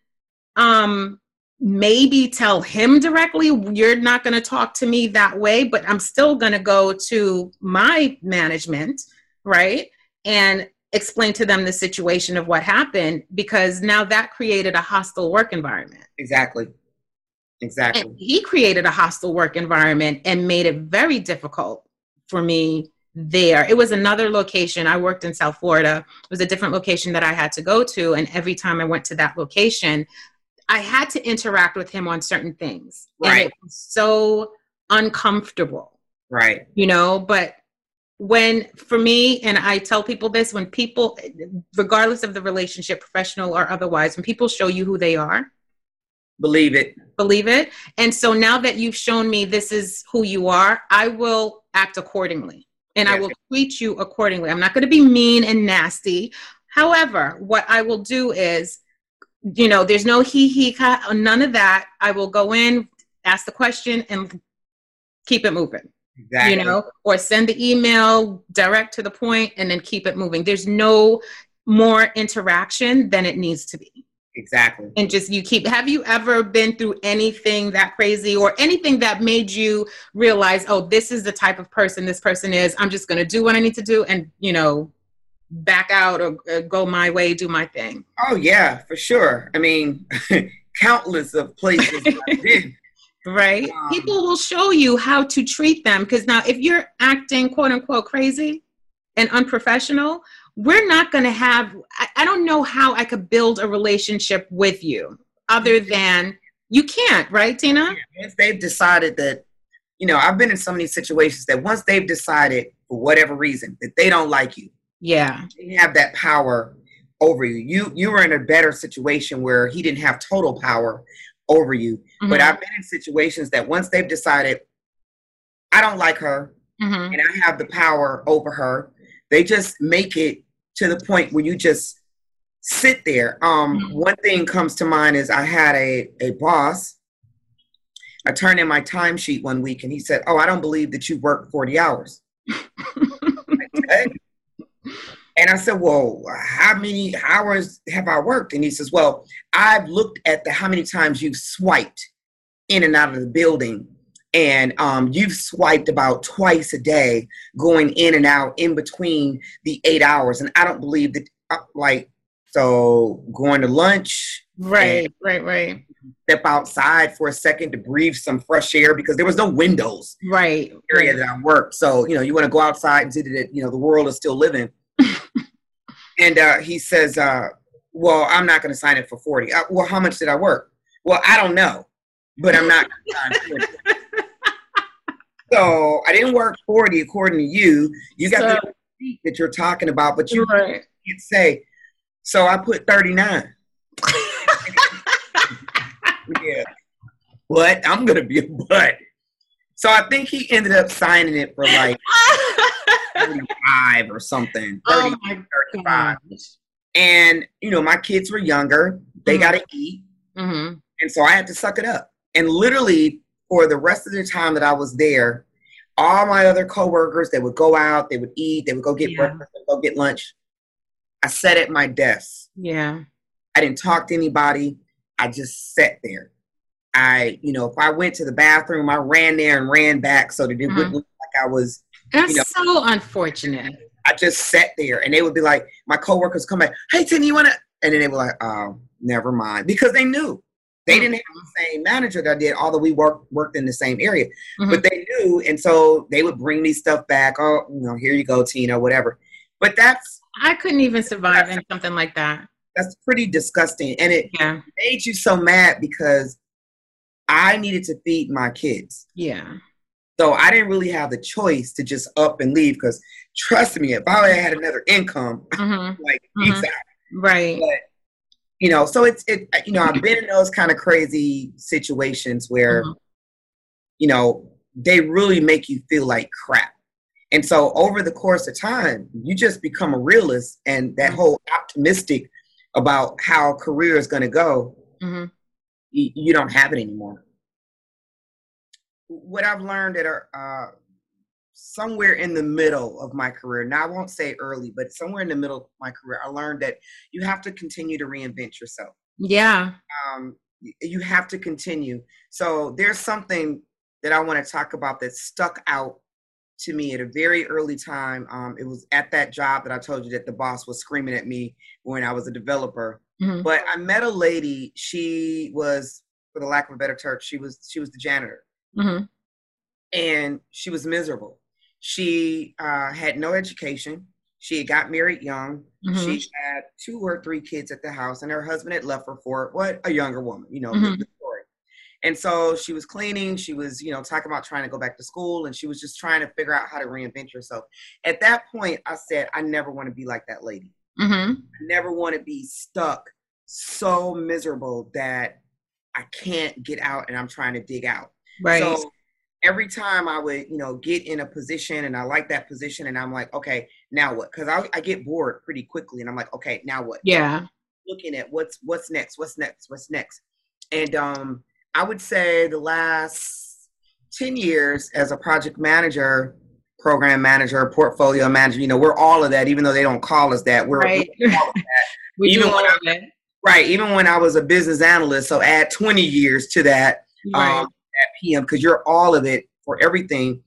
Um, maybe tell him directly, you're not going to talk to me that way, but I'm still going to go to my management, right? And explain to them the situation of what happened, because now that created a hostile work environment. Exactly. Exactly. And he created a hostile work environment and made it very difficult for me there. It was another location. I worked in South Florida. It was a different location that I had to go to. And every time I went to that location, I had to interact with him on certain things. Right. And it was so uncomfortable. Right. You know, but when, for me, and I tell people this, when people, regardless of the relationship, professional or otherwise, when people show you who they are, believe it. Believe it. And so now that you've shown me this is who you are, I will act accordingly. And yes. I will treat you accordingly. I'm not going to be mean and nasty. However, what I will do is, you know, there's no he, he, none of that. I will go in, ask the question, and keep it moving. Exactly. You know, or send the email direct to the point and then keep it moving. There's no more interaction than it needs to be. Exactly. And just you keep, have you ever been through anything that crazy or anything that made you realize, oh, this is the type of person this person is. I'm just going to do what I need to do and, you know, back out or uh, go my way, do my thing. Oh, yeah, for sure. I mean, countless of places I've been. Right. Um, People will show you how to treat them. Because now if you're acting quote unquote crazy and unprofessional, we're not going to have, I, I don't know how I could build a relationship with you other than you can't, right, Tina? If they've decided that, you know, I've been in so many situations that once they've decided for whatever reason that they don't like you. Yeah. They have that power over you. You, you were in a better situation where he didn't have total power over you. Mm-hmm. But I've been in situations that once they've decided, I don't like her, mm-hmm. and I have the power over her, they just make it to the point where you just sit there. Um, mm-hmm. One thing comes to mind is I had a, a boss. I turned in my timesheet one week and he said, oh, I don't believe that you worked forty hours. Okay. And I said, well, how many hours have I worked? And he says, well, I've looked at the how many times you've swiped in and out of the building. And um, you've swiped about twice a day, going in and out in between the eight hours. And I don't believe that, uh, like, so going to lunch. Right, right, right. Step outside for a second to breathe some fresh air because there was no windows. Right. Area right. that I worked. So, you know, you want to go outside and see that, you know, the world is still living. And uh, he says, uh, well, I'm not going to sign it for forty. Uh, well, how much did I work? Well, I don't know, but I'm not going to sign forty. So I didn't work forty according to you. You got so, the receipt that you're talking about, but you right. can't say. So I put thirty-nine. Yeah. But I'm going to be a butt. So I think he ended up signing it for like thirty-five or something. thirty, oh my thirty-five. Gosh. And, you know, my kids were younger. They mm-hmm. got to eat. Mm-hmm. And so I had to suck it up. And literally for the rest of the time that I was there, All my other coworkers, they would go out, they would eat, they would go get Yeah. breakfast, they would go get lunch. I sat at my desk. Yeah. I didn't talk to anybody. I just sat there. I, you know, if I went to the bathroom, I ran there and ran back so that it Mhm. wouldn't look like I was, That's you know, so unfortunate. I just sat there, and they would be like, my coworkers come back, hey, Tina, you want to? And then they were like, oh, never mind. Because they knew. They didn't have the same manager that I did, although we worked worked in the same area. Mhm. But they knew, and so they would bring me stuff back. Oh, you know, here you go, Tina, whatever. But that's I couldn't even survive in something like that. that's pretty disgusting. And it Yeah. made you so mad because I needed to feed my kids. Yeah. So I didn't really have the choice to just up and leave because trust me, if I had another income, Mhm. like Mhm. peace out. Right. But you know, so it's it you know, I've been in those kind of crazy situations where, Mhm. you know, they really make you feel like crap. And so over the course of time, you just become a realist, and that Mhm. whole optimistic about how career is going to go, Mhm. you, you don't have it anymore. What I've learned at uh, somewhere in the middle of my career, now I won't say early, but somewhere in the middle of my career, I learned that you have to continue to reinvent yourself. Yeah. Um, y- you have to continue. So there's something that I want to talk about that stuck out to me at a very early time. Um, it was at that job that I told you that the boss was screaming at me when I was a developer. Mhm. But I met a lady. She was, for the lack of a better term, she was she was the janitor, Mhm. and she was miserable. She uh, had no education. She had got married young. Mhm. She had two or three kids at the house, and her husband had left her for what a younger woman. You know the, Mhm. the story. And so she was cleaning. She was, you know, talking about trying to go back to school, and she was just trying to figure out how to reinvent herself. At that point, I said, I never want to be like that lady. Mhm. I never want to be stuck so miserable that I can't get out and I'm trying to dig out. Right. So every time I would, you know, get in a position and I like that position and I'm like, okay, now what? Because I, I get bored pretty quickly and I'm like, okay, now what? Yeah. Looking at what's what's next, what's next, what's next. And um, I would say the last ten years as a project manager, program manager, portfolio manager, you know, we're all of that, even though they don't call us that. We're, Right. we're all of that. We Even do when all I- of it. Right. Even when I was a business analyst, so add twenty years to that Right. um, at P M, because you're all of it for everything.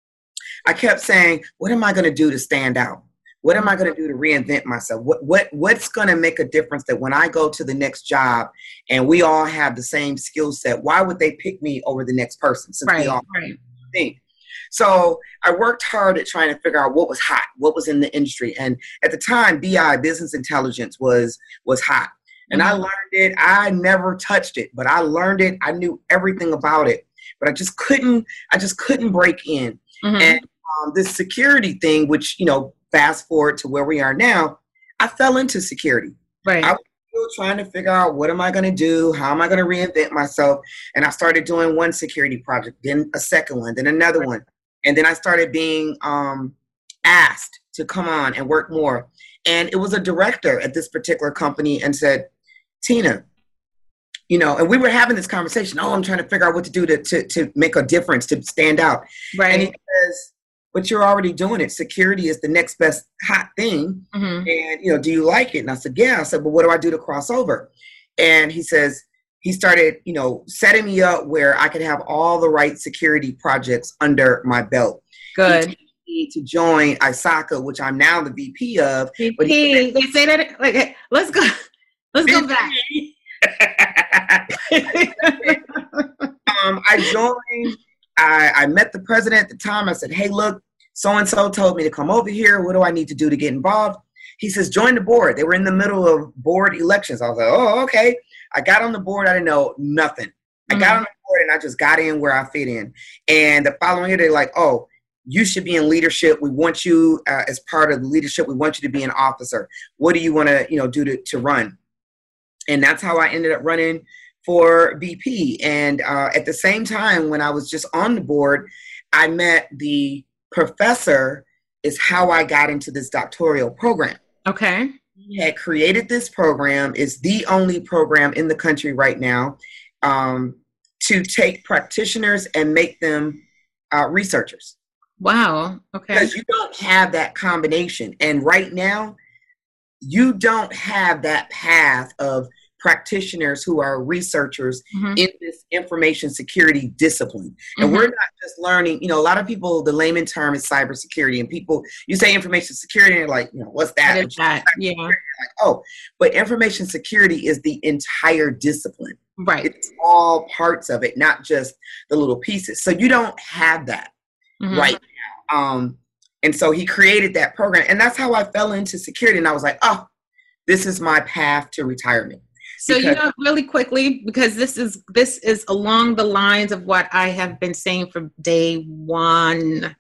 I kept saying, what am I going to do to stand out? What am I going to do to reinvent myself? What what what's going to make a difference that when I go to the next job and we all have the same skill set, why would they pick me over the next person since Right. we all Right. think? So I worked hard at trying to figure out what was hot, what was in the industry. And at the time, B I, business intelligence, was was hot. And I Mhm. learned it. I never touched it, but I learned it. I knew everything about it, but I just couldn't, I just couldn't break in. Mhm. And um, this security thing, which, you know, fast forward to where we are now, I fell into security. Right. I was still trying to figure out what am I going to do? How am I going to reinvent myself? And I started doing one security project, then a second one, then another one. And then I started being um, asked to come on and work more. And it was a director at this particular company and said, Tina, you know, and we were having this conversation. Oh, I'm trying to figure out what to do to, to, to make a difference, to stand out. And he Right. says, but you're already doing it. Security is the next best hot thing. Mhm. And, you know, do you like it? And I said, yeah. I said, but what do I do to cross over? And he says, he started, you know, setting me up where I could have all the right security projects under my belt. Good. He told me to join I S A C A, which I'm now the V P of. But he Hey, they say that. Like, hey, let's go. Let's go back. um, I joined. I, I met the president at the time. I said, hey, look, so-and-so told me to come over here. What do I need to do to get involved? He says, join the board. They were in the middle of board elections. I was like, oh, okay. I got on the board. I didn't know nothing. I got Mhm. on the board and I just got in where I fit in. And the following year, they're like, oh, you should be in leadership. We want you uh, as part of the leadership. We want you to be an officer. What do you want to, you know, do to, to run? And that's how I ended up running for V P. And uh, at the same time, when I was just on the board, I met the professor, is how I got into this doctoral program. Okay. He had created this program. It's the only program in the country right now um, to take practitioners and make them uh, researchers. Wow. Okay. Because you don't have that combination. And right now, you don't have that path of practitioners who are researchers mm-hmm. in this information security discipline. And mm-hmm. we're not just learning, you know, a lot of people, the layman term is cybersecurity, and people, you say information security, and you're like, you know, what's that? What is that? Yeah. Like, oh, but information security is the entire discipline. Right. It's all parts of it, not just the little pieces. So you don't have that mm-hmm. right now. Um, and so he created that program, and that's how I fell into security. And I was like, oh, this is my path to retirement. So, because, you know, really quickly, because this is this is along the lines of what I have been saying from day one: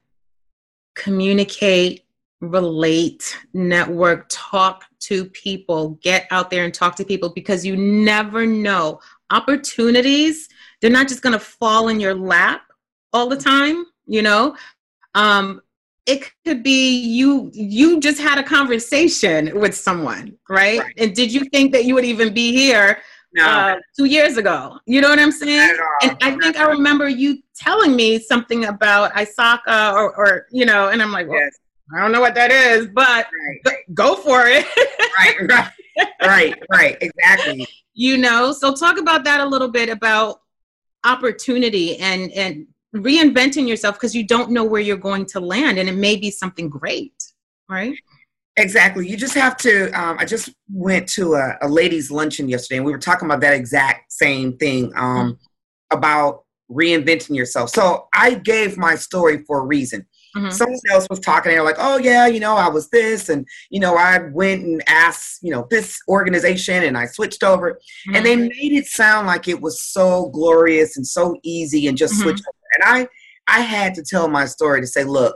communicate, relate, network, talk to people, get out there and talk to people, because you never know. Opportunities, they're not just going to fall in your lap all the time, you know. Um, it could be you you just had a conversation with someone, right? right? And did you think that you would even be here no. uh, two years ago? You know what I'm saying? And I think I remember you telling me something about I S A C A or, or you know, and I'm like, well, yes. I don't know what that is, but right. go for it. right, right, right, right, exactly. You know, so talk about that a little bit, about opportunity and and reinventing yourself, because you don't know where you're going to land, and it may be something great, right? Exactly. You just have to, um, I just went to a, a ladies' luncheon yesterday, and we were talking about that exact same thing, um, mm-hmm. about reinventing yourself. So I gave my story for a reason. Mm-hmm. Someone else was talking, and they're like, oh yeah, you know, I was this, and, you know, I went and asked, you know, this organization, and I switched over, mm-hmm. and they made it sound like it was so glorious and so easy and just mm-hmm. switch over. And I, I had to tell my story to say, look,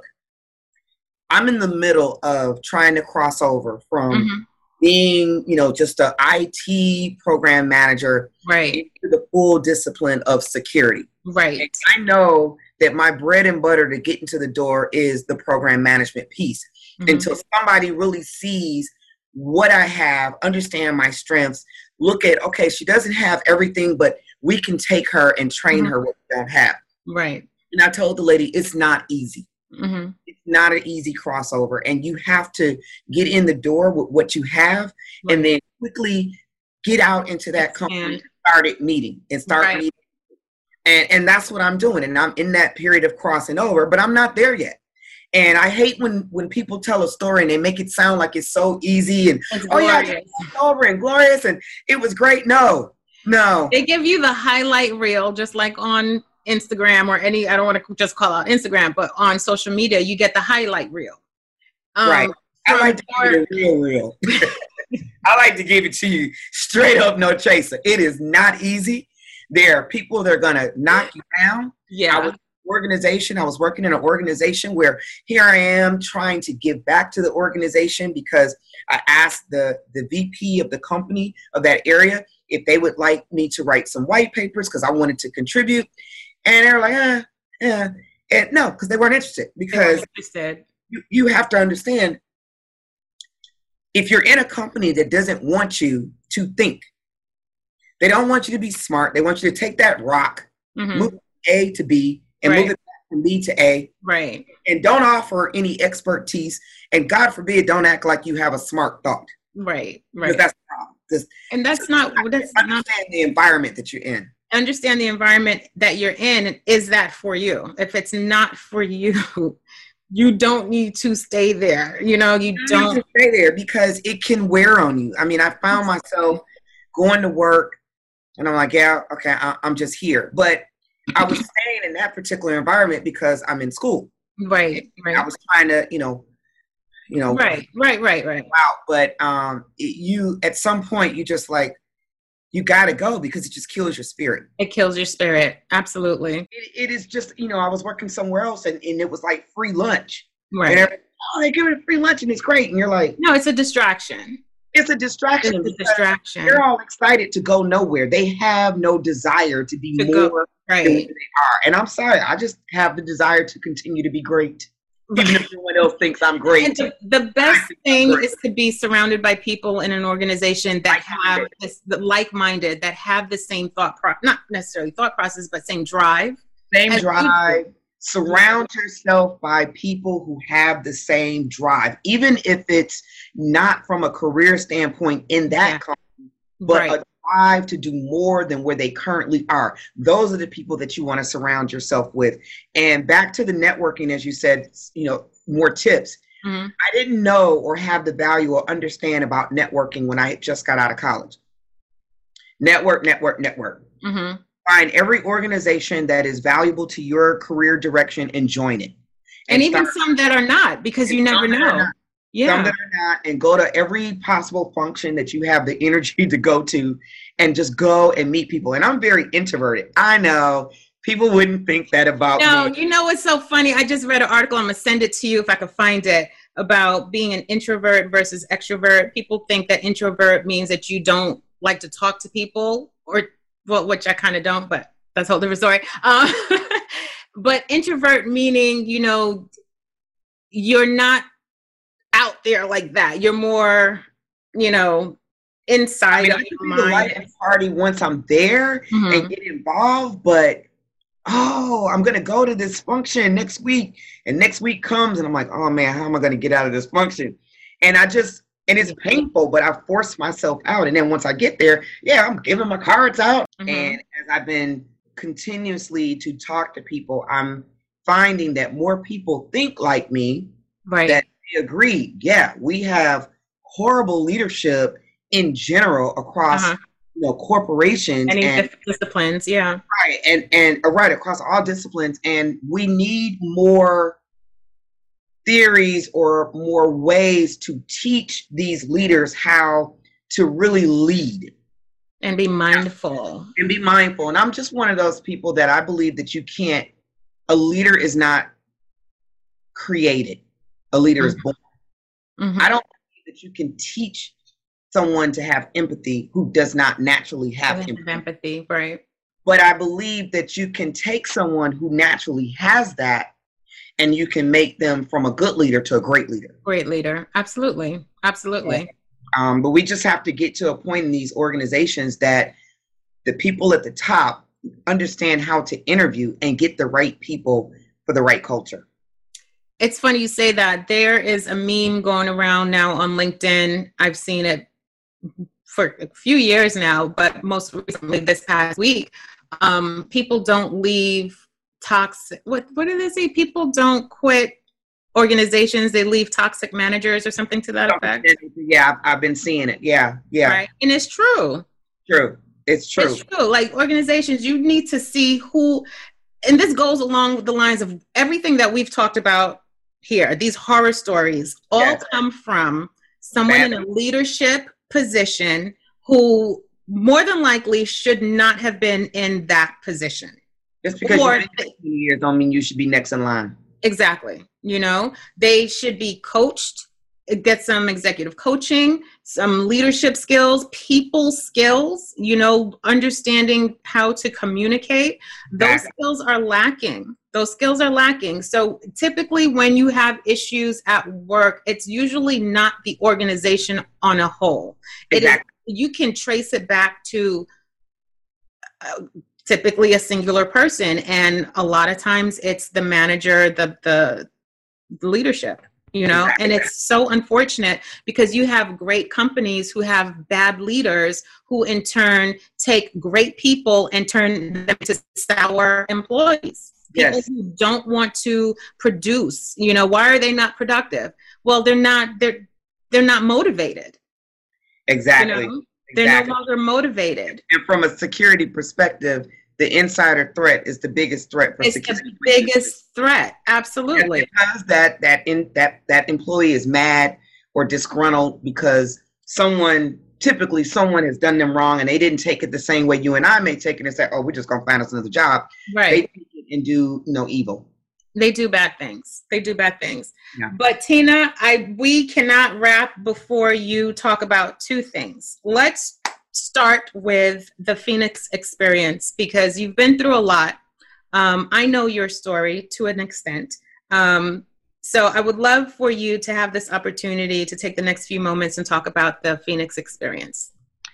I'm in the middle of trying to cross over from mm-hmm. being, you know, just an I T program manager right. into the full discipline of security. Right. And I know that my bread and butter to get into the door is the program management piece. Mm-hmm. Until somebody really sees what I have, understand my strengths, look at, okay, she doesn't have everything, but we can take her and train mm-hmm. her what we don't have. Right. And I told the lady, it's not easy. Mm-hmm. It's not an easy crossover. And you have to get in the door with what you have right. and then quickly get out into that company and start it meeting and start right. meeting. And, and that's what I'm doing. And I'm in that period of crossing over, but I'm not there yet. And I hate when, when people tell a story and they make it sound like it's so easy and, it's oh yeah, it's over and glorious and it was great. No, no. They give you the highlight reel, just like on Instagram or any, I don't want to just call out Instagram, but on social media, you get the highlight reel. Um, right. I like to give it a real reel. I like to give it to you straight up, no chaser. It is not easy. There are people that are going to knock you down. Yeah. I was in an organization. I was working in an organization where here I am trying to give back to the organization because I asked the, the V P of the company of that area if they would like me to write some white papers because I wanted to contribute. And they were like, eh, yeah. And no, because they weren't interested. Because weren't interested. You, you have to understand, if you're in a company that doesn't want you to think, they don't want you to be smart. They want you to take that rock, mm-hmm. move from A to B, and right. move it back from B to A. Right. And don't offer any expertise. And God forbid, don't act like you have a smart thought. Right. Right. That's the problem. Because and that's not, that's understand not the environment that you're in. Understand the environment that you're in. Is that for you? If it's not for you, you don't need to stay there. You know, you, you don't need to stay there because it can wear on you. I mean, I found myself going to work and I'm like, yeah, okay, I, I'm just here. But I was staying in that particular environment because I'm in school. Right. Right. I was trying to, you know, you know, right, right, right, right. Wow. But um, it, you, at some point, you just like, you got to go because it just kills your spirit. It kills your spirit. Absolutely. It, it is just, you know, I was working somewhere else and, and it was like free lunch. Right. And oh, they give it a free lunch and it's great. And you're like, no, it's a distraction. It's a distraction. It's a distraction. They're all excited to go nowhere. They have no desire to be to more go, right. than they are. And I'm sorry, I just have the desire to continue to be great. Even if everyone else thinks I'm great. And the, the best thing is to be surrounded by people in an organization that have this, the like-minded, that have the same thought, pro- not necessarily thought process, but same drive. Same drive, Surround yourself by people who have the same drive, even if it's not from a career standpoint in that Yeah. company, but Right. a drive to do more than where they currently are. Those are the people that you want to surround yourself with. And back to the networking, as you said, you know, more tips. Mm-hmm. I didn't know or have the value or understand about networking when I just got out of college. Network, network, network. Mm-hmm. Find every organization that is valuable to your career direction and join it. And, and even start, some that are not, because you never know. Yeah. Some that are not, and go to every possible function that you have the energy to go to, and just go and meet people. And I'm very introverted. I know people wouldn't think that about no, me. No, you know what's so funny? I just read an article. I'm going to send it to you if I can find it, about being an introvert versus extrovert. People think that introvert means that you don't like to talk to people, or well, which I kind of don't, but that's a whole different story. Um, but introvert meaning, you know, you're not out there like that. You're more, you know, inside I mean, of I your can mind. Be the light and party once I'm there mm-hmm. and get involved, but oh, I'm gonna go to this function next week, and next week comes, and I'm like, oh man, how am I gonna get out of this function? And I just, and it's painful, but I force myself out. And then once I get there, yeah, I'm giving my cards out. Mm-hmm. And as I've been continuously to talk to people, I'm finding that more people think like me. Right. That they agree. Yeah, we have horrible leadership in general across uh-huh. you know, corporations. Any and disciplines, yeah. Right. And, and uh, right, across all disciplines. And we need more theories or more ways to teach these leaders how to really lead. And be mindful. And be mindful. And I'm just one of those people that I believe that you can't, a leader is not created. A leader mm-hmm. is born. Mm-hmm. I don't believe that you can teach someone to have empathy who does not naturally have empathy. empathy. Right. But I believe that you can take someone who naturally has that, and you can make them from a good leader to a great leader. Great leader. Absolutely. Absolutely. Yeah. Um, but we just have to get to a point in these organizations that the people at the top understand how to interview and get the right people for the right culture. It's funny you say that. There is a meme going around now on LinkedIn. I've seen it for a few years now, but most recently this past week. Um, people don't leave toxic, what, what do they say? People don't quit organizations, they leave toxic managers or something to that effect. Yeah, I've been seeing it. Yeah, yeah. Right. And it's true. True. It's true. It's true. Like organizations, you need to see who, and this goes along with the lines of everything that we've talked about here. These horror stories all yes. come from someone Bad. in a leadership position who more than likely should not have been in that position. Just because or, you've been twenty years don't mean you should be next in line. Exactly. You know, they should be coached, get some executive coaching, some leadership skills, people skills, you know, understanding how to communicate. Those skills are lacking. Those skills are lacking. So typically when you have issues at work, it's usually not the organization on a whole. Exactly. It is, you can trace it back to uh, typically a singular person. And a lot of times it's the manager, the, the, the leadership, you know, exactly. And it's so unfortunate because you have great companies who have bad leaders who in turn take great people and turn them into sour employees. People yes. who don't want to produce, you know, why are they not productive? Well, they're not, they're, they're not motivated. Exactly. You know? They're exactly. no longer motivated. And from a security perspective, the insider threat is the biggest threat for it's security. It's the biggest threat. Absolutely. And because that that in that that employee is mad or disgruntled because someone typically someone has done them wrong and they didn't take it the same way you and I may take it and say, oh, we're just gonna find us another job. Right. They take it and do you know evil. They do bad things. They do bad things. Yeah. But Tina, I we cannot wrap before you talk about two things. Let's start with the Phoenix experience because you've been through a lot. Um, I know your story to an extent. Um, so I would love for you to have this opportunity to take the next few moments and talk about the Phoenix experience.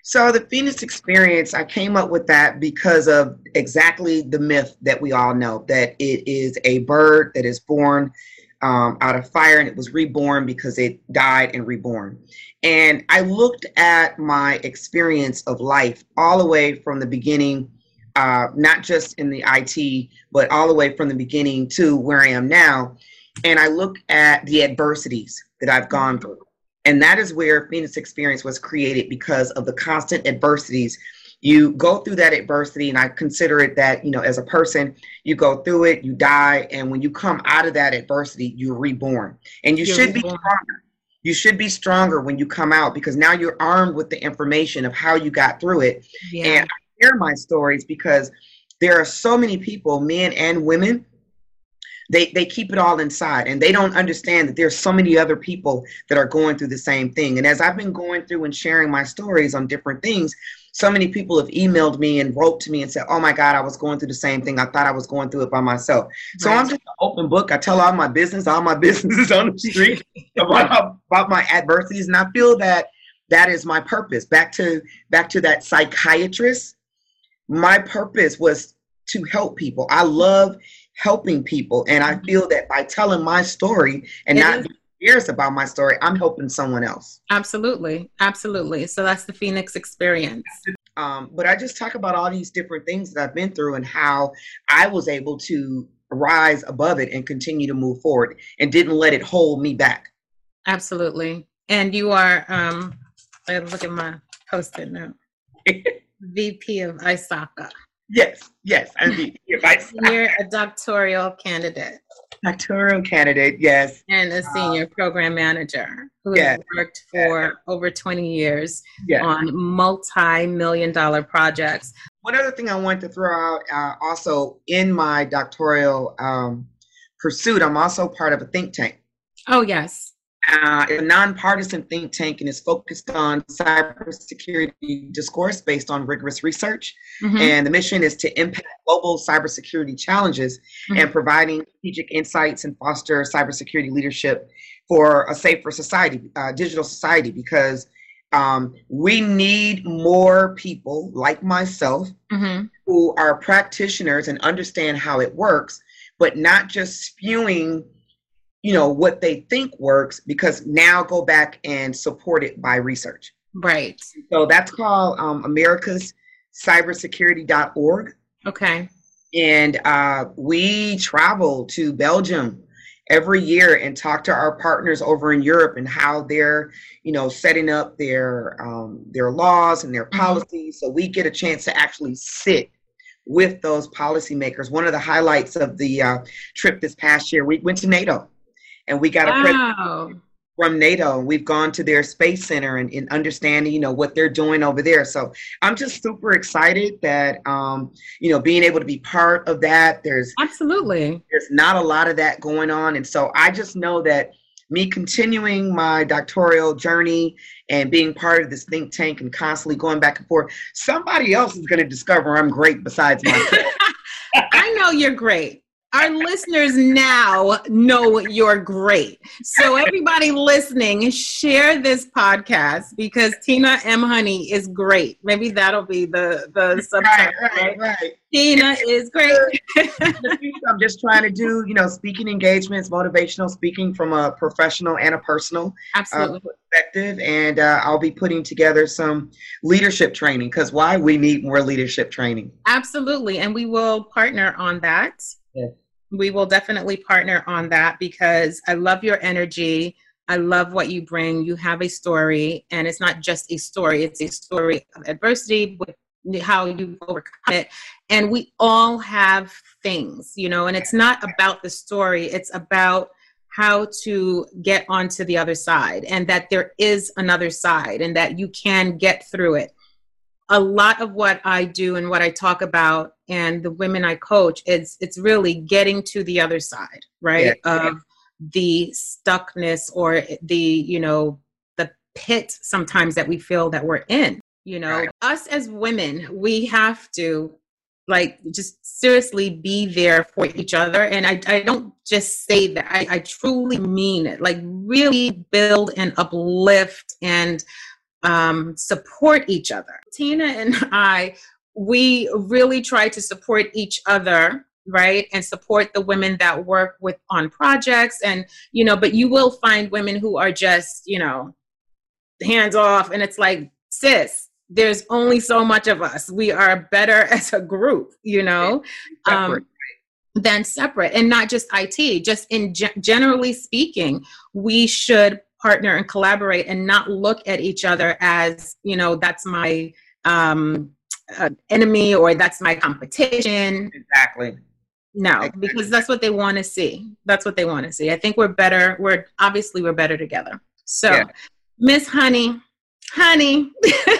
So the Phoenix Experience, I came up with that because of exactly the myth that we all know, that it is a bird that is born um, out of fire and it was reborn because it died and reborn. And I looked at my experience of life all the way from the beginning, uh, not just in the I T, but all the way from the beginning to where I am now. And I look at the adversities that I've gone through. And that is where Phoenix Experience was created, because of the constant adversities. You go through that adversity, and I consider it that, you know, as a person, you go through it, you die, and when you come out of that adversity, you're reborn. And you You're should reborn. be stronger. You should be stronger when you come out, because now you're armed with the information of how you got through it. Yeah. And I share my stories because there are so many people, men and women, They they keep it all inside, and they don't understand that there's so many other people that are going through the same thing. And as I've been going through and sharing my stories on different things, so many people have emailed me and wrote to me and said, oh my God, I was going through the same thing. I thought I was going through it by myself. So Right. I'm just an open book. I tell all my business, all my businesses on the street about, about my adversities. And I feel that that is my purpose. Back to back to that psychiatrist. My purpose was to help people. I love helping people. And I feel that by telling my story and It not is. being serious about my story, I'm helping someone else. Absolutely. Absolutely. So that's the Phoenix Experience. Um, but I just talk about all these different things that I've been through and how I was able to rise above it and continue to move forward and didn't let it hold me back. Absolutely. And you are, um, I look at my post-it note, V P of I S A C A. Yes, yes. I mean, if I You're a doctoral candidate doctoral candidate, yes, and a senior program manager who yeah. has worked for over twenty years yes. on multi-million dollar projects. One other thing I wanted to throw out, uh, also in my doctoral um, pursuit, I'm also part of a think tank. Oh, yes. Uh, a nonpartisan think tank, and is focused on cybersecurity discourse based on rigorous research. Mhm. And the mission is to impact global cybersecurity challenges Mhm. and providing strategic insights and foster cybersecurity leadership for a safer society, uh, digital society, because um, we need more people like myself Mhm. who are practitioners and understand how it works, but not just spewing you know, what they think works, because now go back and support it by research. Right. So that's called um, americas cybersecurity dot org. Okay. And uh, we travel to Belgium every year and talk to our partners over in Europe and how they're, you know, setting up their um, their laws and their policies. So we get a chance to actually sit with those policymakers. One of the highlights of the uh, trip this past year, we went to NATO. And we got a president Wow. from NATO, and we've gone to their space center and, and understanding, you know, what they're doing over there. So I'm just super excited that, um, you know, being able to be part of that. There's Absolutely. there's not a lot of that going on, and so I just know that me continuing my doctoral journey and being part of this think tank and constantly going back and forth, somebody else is going to discover I'm great besides myself. I know you're great. Our listeners now know you're great. So everybody listening, share this podcast because Tina M. Honey is great. Maybe that'll be the, the subtitle. Right, right, right. Tina is great. I'm just trying to do, you know, speaking engagements, motivational speaking from a professional and a personal uh, Absolutely. perspective. And uh, I'll be putting together some leadership training, because why? We need more leadership training. Absolutely. And we will partner on that. Yes. We will definitely partner on that because I love your energy. I love what you bring. You have a story, and it's not just a story. It's a story of adversity, with how you overcome it. And we all have things, you know, and it's not about the story. It's about how to get onto the other side, and that there is another side, and that you can get through it. A lot of what I do and what I talk about and the women I coach, it's it's really getting to the other side, right? Yeah. Of the stuckness or the, you know, the pit sometimes that we feel that we're in. You know, Right. Us as women, we have to like just seriously be there for each other. And I, I don't just say that, I, I truly mean it. Like really build and uplift and um, support each other. Tina and I, we really try to support each other, right? And support the women that work with on projects. And, you know, but you will find women who are just, you know, hands off. And it's like, sis, there's only so much of us. We are better as a group, you know, um, than separate. And not just I T, just in ge- generally speaking, we should partner and collaborate and not look at each other as, you know, that's my um, uh, enemy or that's my competition. Exactly. No, exactly. Because that's what they want to see. That's what they want to see. I think we're better. We're obviously we're better together. So yeah. Miss Honey, Honey,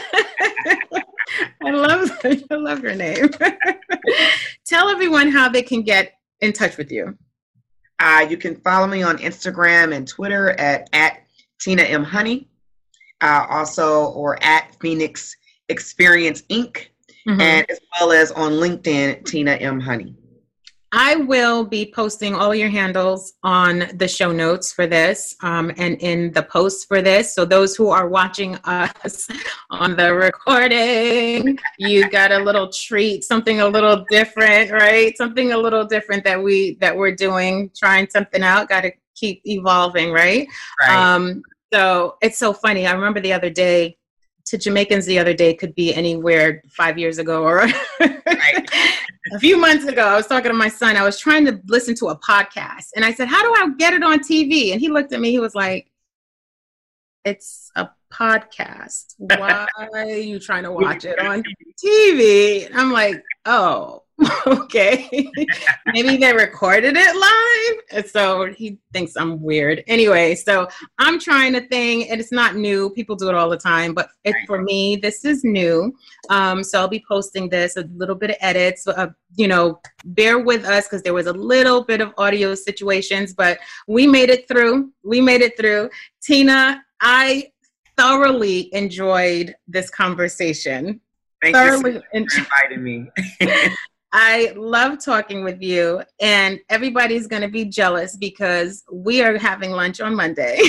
I love, I love your name. Tell everyone how they can get in touch with you. Uh, you can follow me on Instagram and Twitter at, at Tina M. Honey, uh, also, or at Phoenix Experience Incorporated, mm-hmm. and as well as on LinkedIn, Tina M. Honey. I will be posting all your handles on the show notes for this um, and in the post for this. So those who are watching us on the recording, you got a little treat, something a little different, right? Something a little different that we that we're doing, trying something out. Got to keep evolving, right? Right. Um, so it's so funny. I remember the other day, to Jamaicans the other day could be anywhere five years ago or right. A few months ago, I was talking to my son. I was trying to listen to a podcast. And I said, how do I get it on T V? And he looked at me. He was like, it's a podcast. Why are you trying to watch it on T V? And I'm like, oh, okay. Maybe they recorded it live. And so he thinks I'm weird. Anyway, so I'm trying a thing, and it's not new. People do it all the time. But it, for me, this is new. Um, so I'll be posting this, a little bit of edits. Uh, you know, bear with us because there was a little bit of audio situations, but we made it through. We made it through. Tina, I thoroughly enjoyed this conversation. Thank thoroughly you so much for inviting me. I love talking with you, and everybody's going to be jealous because we are having lunch on Monday.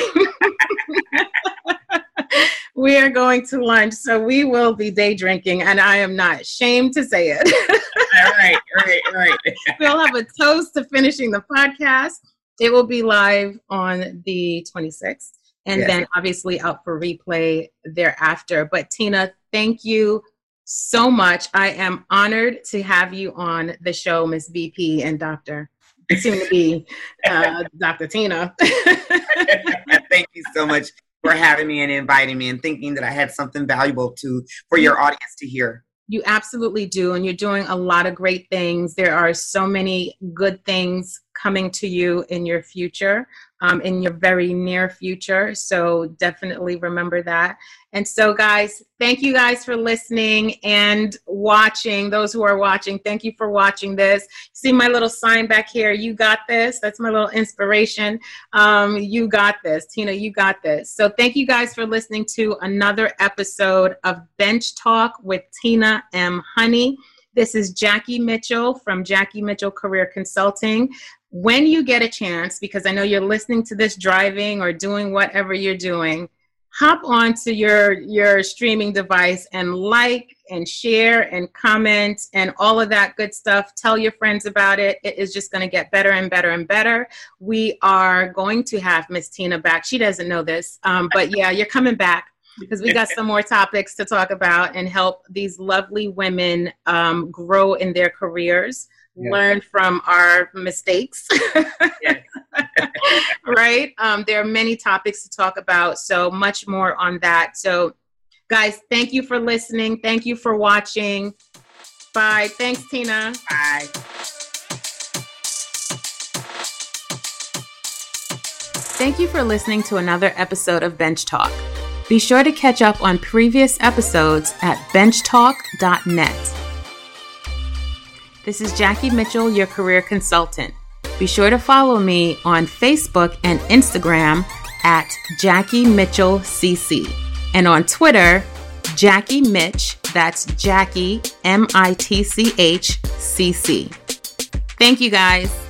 We are going to lunch, so we will be day drinking, and I am not ashamed to say it. All right, all right, all right. We'll have a toast to finishing the podcast. It will be live on the twenty-sixth, and yes. then obviously out for replay thereafter. But Tina, thank you so much. I am honored to have you on the show, Miss V P and Doctor soon to be uh, Doctor Tina. Thank you so much for having me and inviting me and thinking that I had something valuable to for your audience to hear. You absolutely do. And you're doing a lot of great things. There are so many good things coming to you in your future, um, in your very near future. So definitely remember that. And so guys, thank you guys for listening and watching. Those who are watching, thank you for watching this. See my little sign back here. You got this. That's my little inspiration. Um, you got this. Tina, you got this. So thank you guys for listening to another episode of Bench Talk with Tina M. Honey. This is Jackie Mitchell from Jackie Mitchell Career Consulting. When you get a chance, because I know you're listening to this driving or doing whatever you're doing, hop onto your, your streaming device and like and share and comment and all of that good stuff. Tell your friends about it. It is just going to get better and better and better. We are going to have Miss Tina back. She doesn't know this, um, but yeah, you're coming back because we got some more topics to talk about and help these lovely women um, grow in their careers. Yes. Learn from our mistakes, yes. Right? Um, there are many topics to talk about, so much more on that. So, guys, thank you for listening. Thank you for watching. Bye. Thanks, Tina. Bye. Thank you for listening to another episode of Bench Talk. Be sure to catch up on previous episodes at bench talk dot net. This is Jackie Mitchell, your career consultant. Be sure to follow me on Facebook and Instagram at Jackie Mitchell C C. And on Twitter, Jackie Mitch, that's Jackie, M I T C H, C C. Thank you, guys.